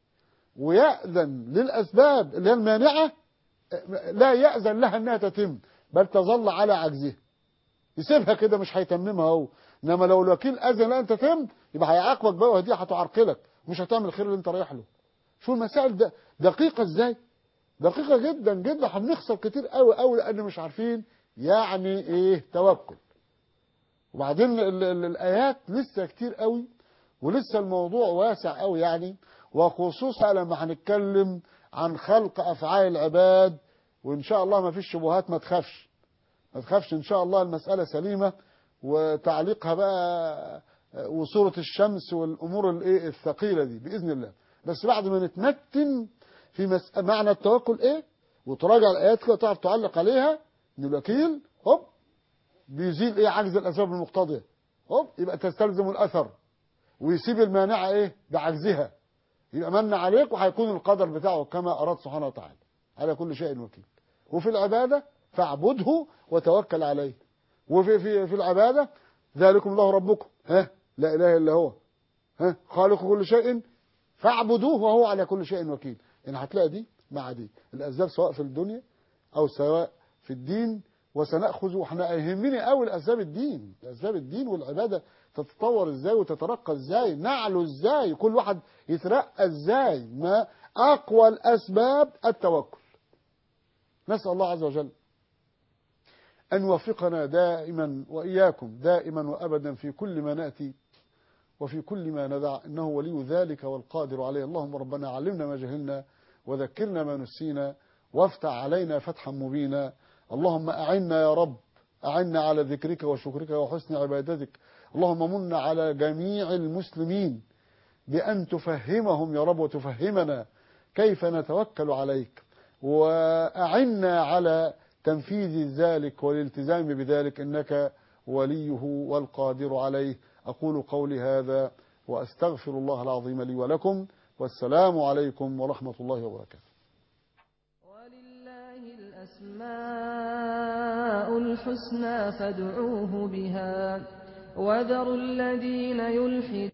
ويأذن للاسباب اللي هي المانعه لا يأذن لها انها تتم، بل تظل على عجزها. يسيبها كده مش هيتممها هو. انما لو الوكيل اذن لها ان تتم يبقى هيعاقبك بقى، وهدي هتعرقلك مش هتعمل الخير اللي انت رايح له. شو المسائل ده دقيقه ازاي؟ دقيقه جدا جدا. هنخسر كتير قوي قوي لان مش عارفين يعني ايه توكل. وبعدين ال ال الايات لسه كتير قوي، ولسه الموضوع واسع قوي يعني، وخصوصا لما هنتكلم عن خلق افعال العباد. وان شاء الله ما فيش شبهات، ما تخافش ما تخافش ان شاء الله المساله سليمه. وتعليقها بقى وصوره الشمس والامور الايه الثقيله دي باذن الله. بس بعد ما نتمتن في مس... معنى التوكل ايه، وتراجع الايات كده تعرف تعلق عليها، ان الوكيل هوب بيزيل ايه عجز الاسباب المقتضيه، هوب يبقى تستلزم الاثر، ويسيب المانعه ايه بعجزها، يبقى من عليك وهيكون القدر بتاعه كما اراد سبحانه وتعالى. على كل شيء وكيل. وفي العباده فاعبده وتوكل عليه. وفي في في العباده ذلكم الله ربكم، ها، لا اله الا هو، ها، خالق كل شيء فاعبدوه وهو على كل شيء وكيل. يعني هتلاقي دي مع دي الاسباب سواء في الدنيا او سواء في الدين. وسنأخذ، واحنا يهمني قوي الاسباب الدين، اسباب الدين والعباده تتطور ازاي وتترقى ازاي، نعلو ازاي، كل واحد يترقى ازاي. ما اقوى الاسباب التوكل. نسأل الله عز وجل أن يوفقنا دائما وإياكم دائما وأبدا في كل ما نأتي وفي كل ما ندع، إنه ولي ذلك والقادر عليه. اللهم ربنا علمنا ما جهلنا وذكرنا ما نسينا وافتح علينا فتحا مبينا. اللهم أعنا يا رب، أعنا على ذكرك وشكرك وحسن عبادتك. اللهم من على جميع المسلمين بأن تفهمهم يا رب وتفهمنا كيف نتوكل عليك، وأعنا على تنفيذ ذلك والالتزام بذلك، إنك وليه والقادر عليه. أقول قولي هذا وأستغفر الله العظيم لي ولكم، والسلام عليكم ورحمة الله وبركاته. ولله الأسماء الحسنى فادعوه بها وذروا الذين يلحدون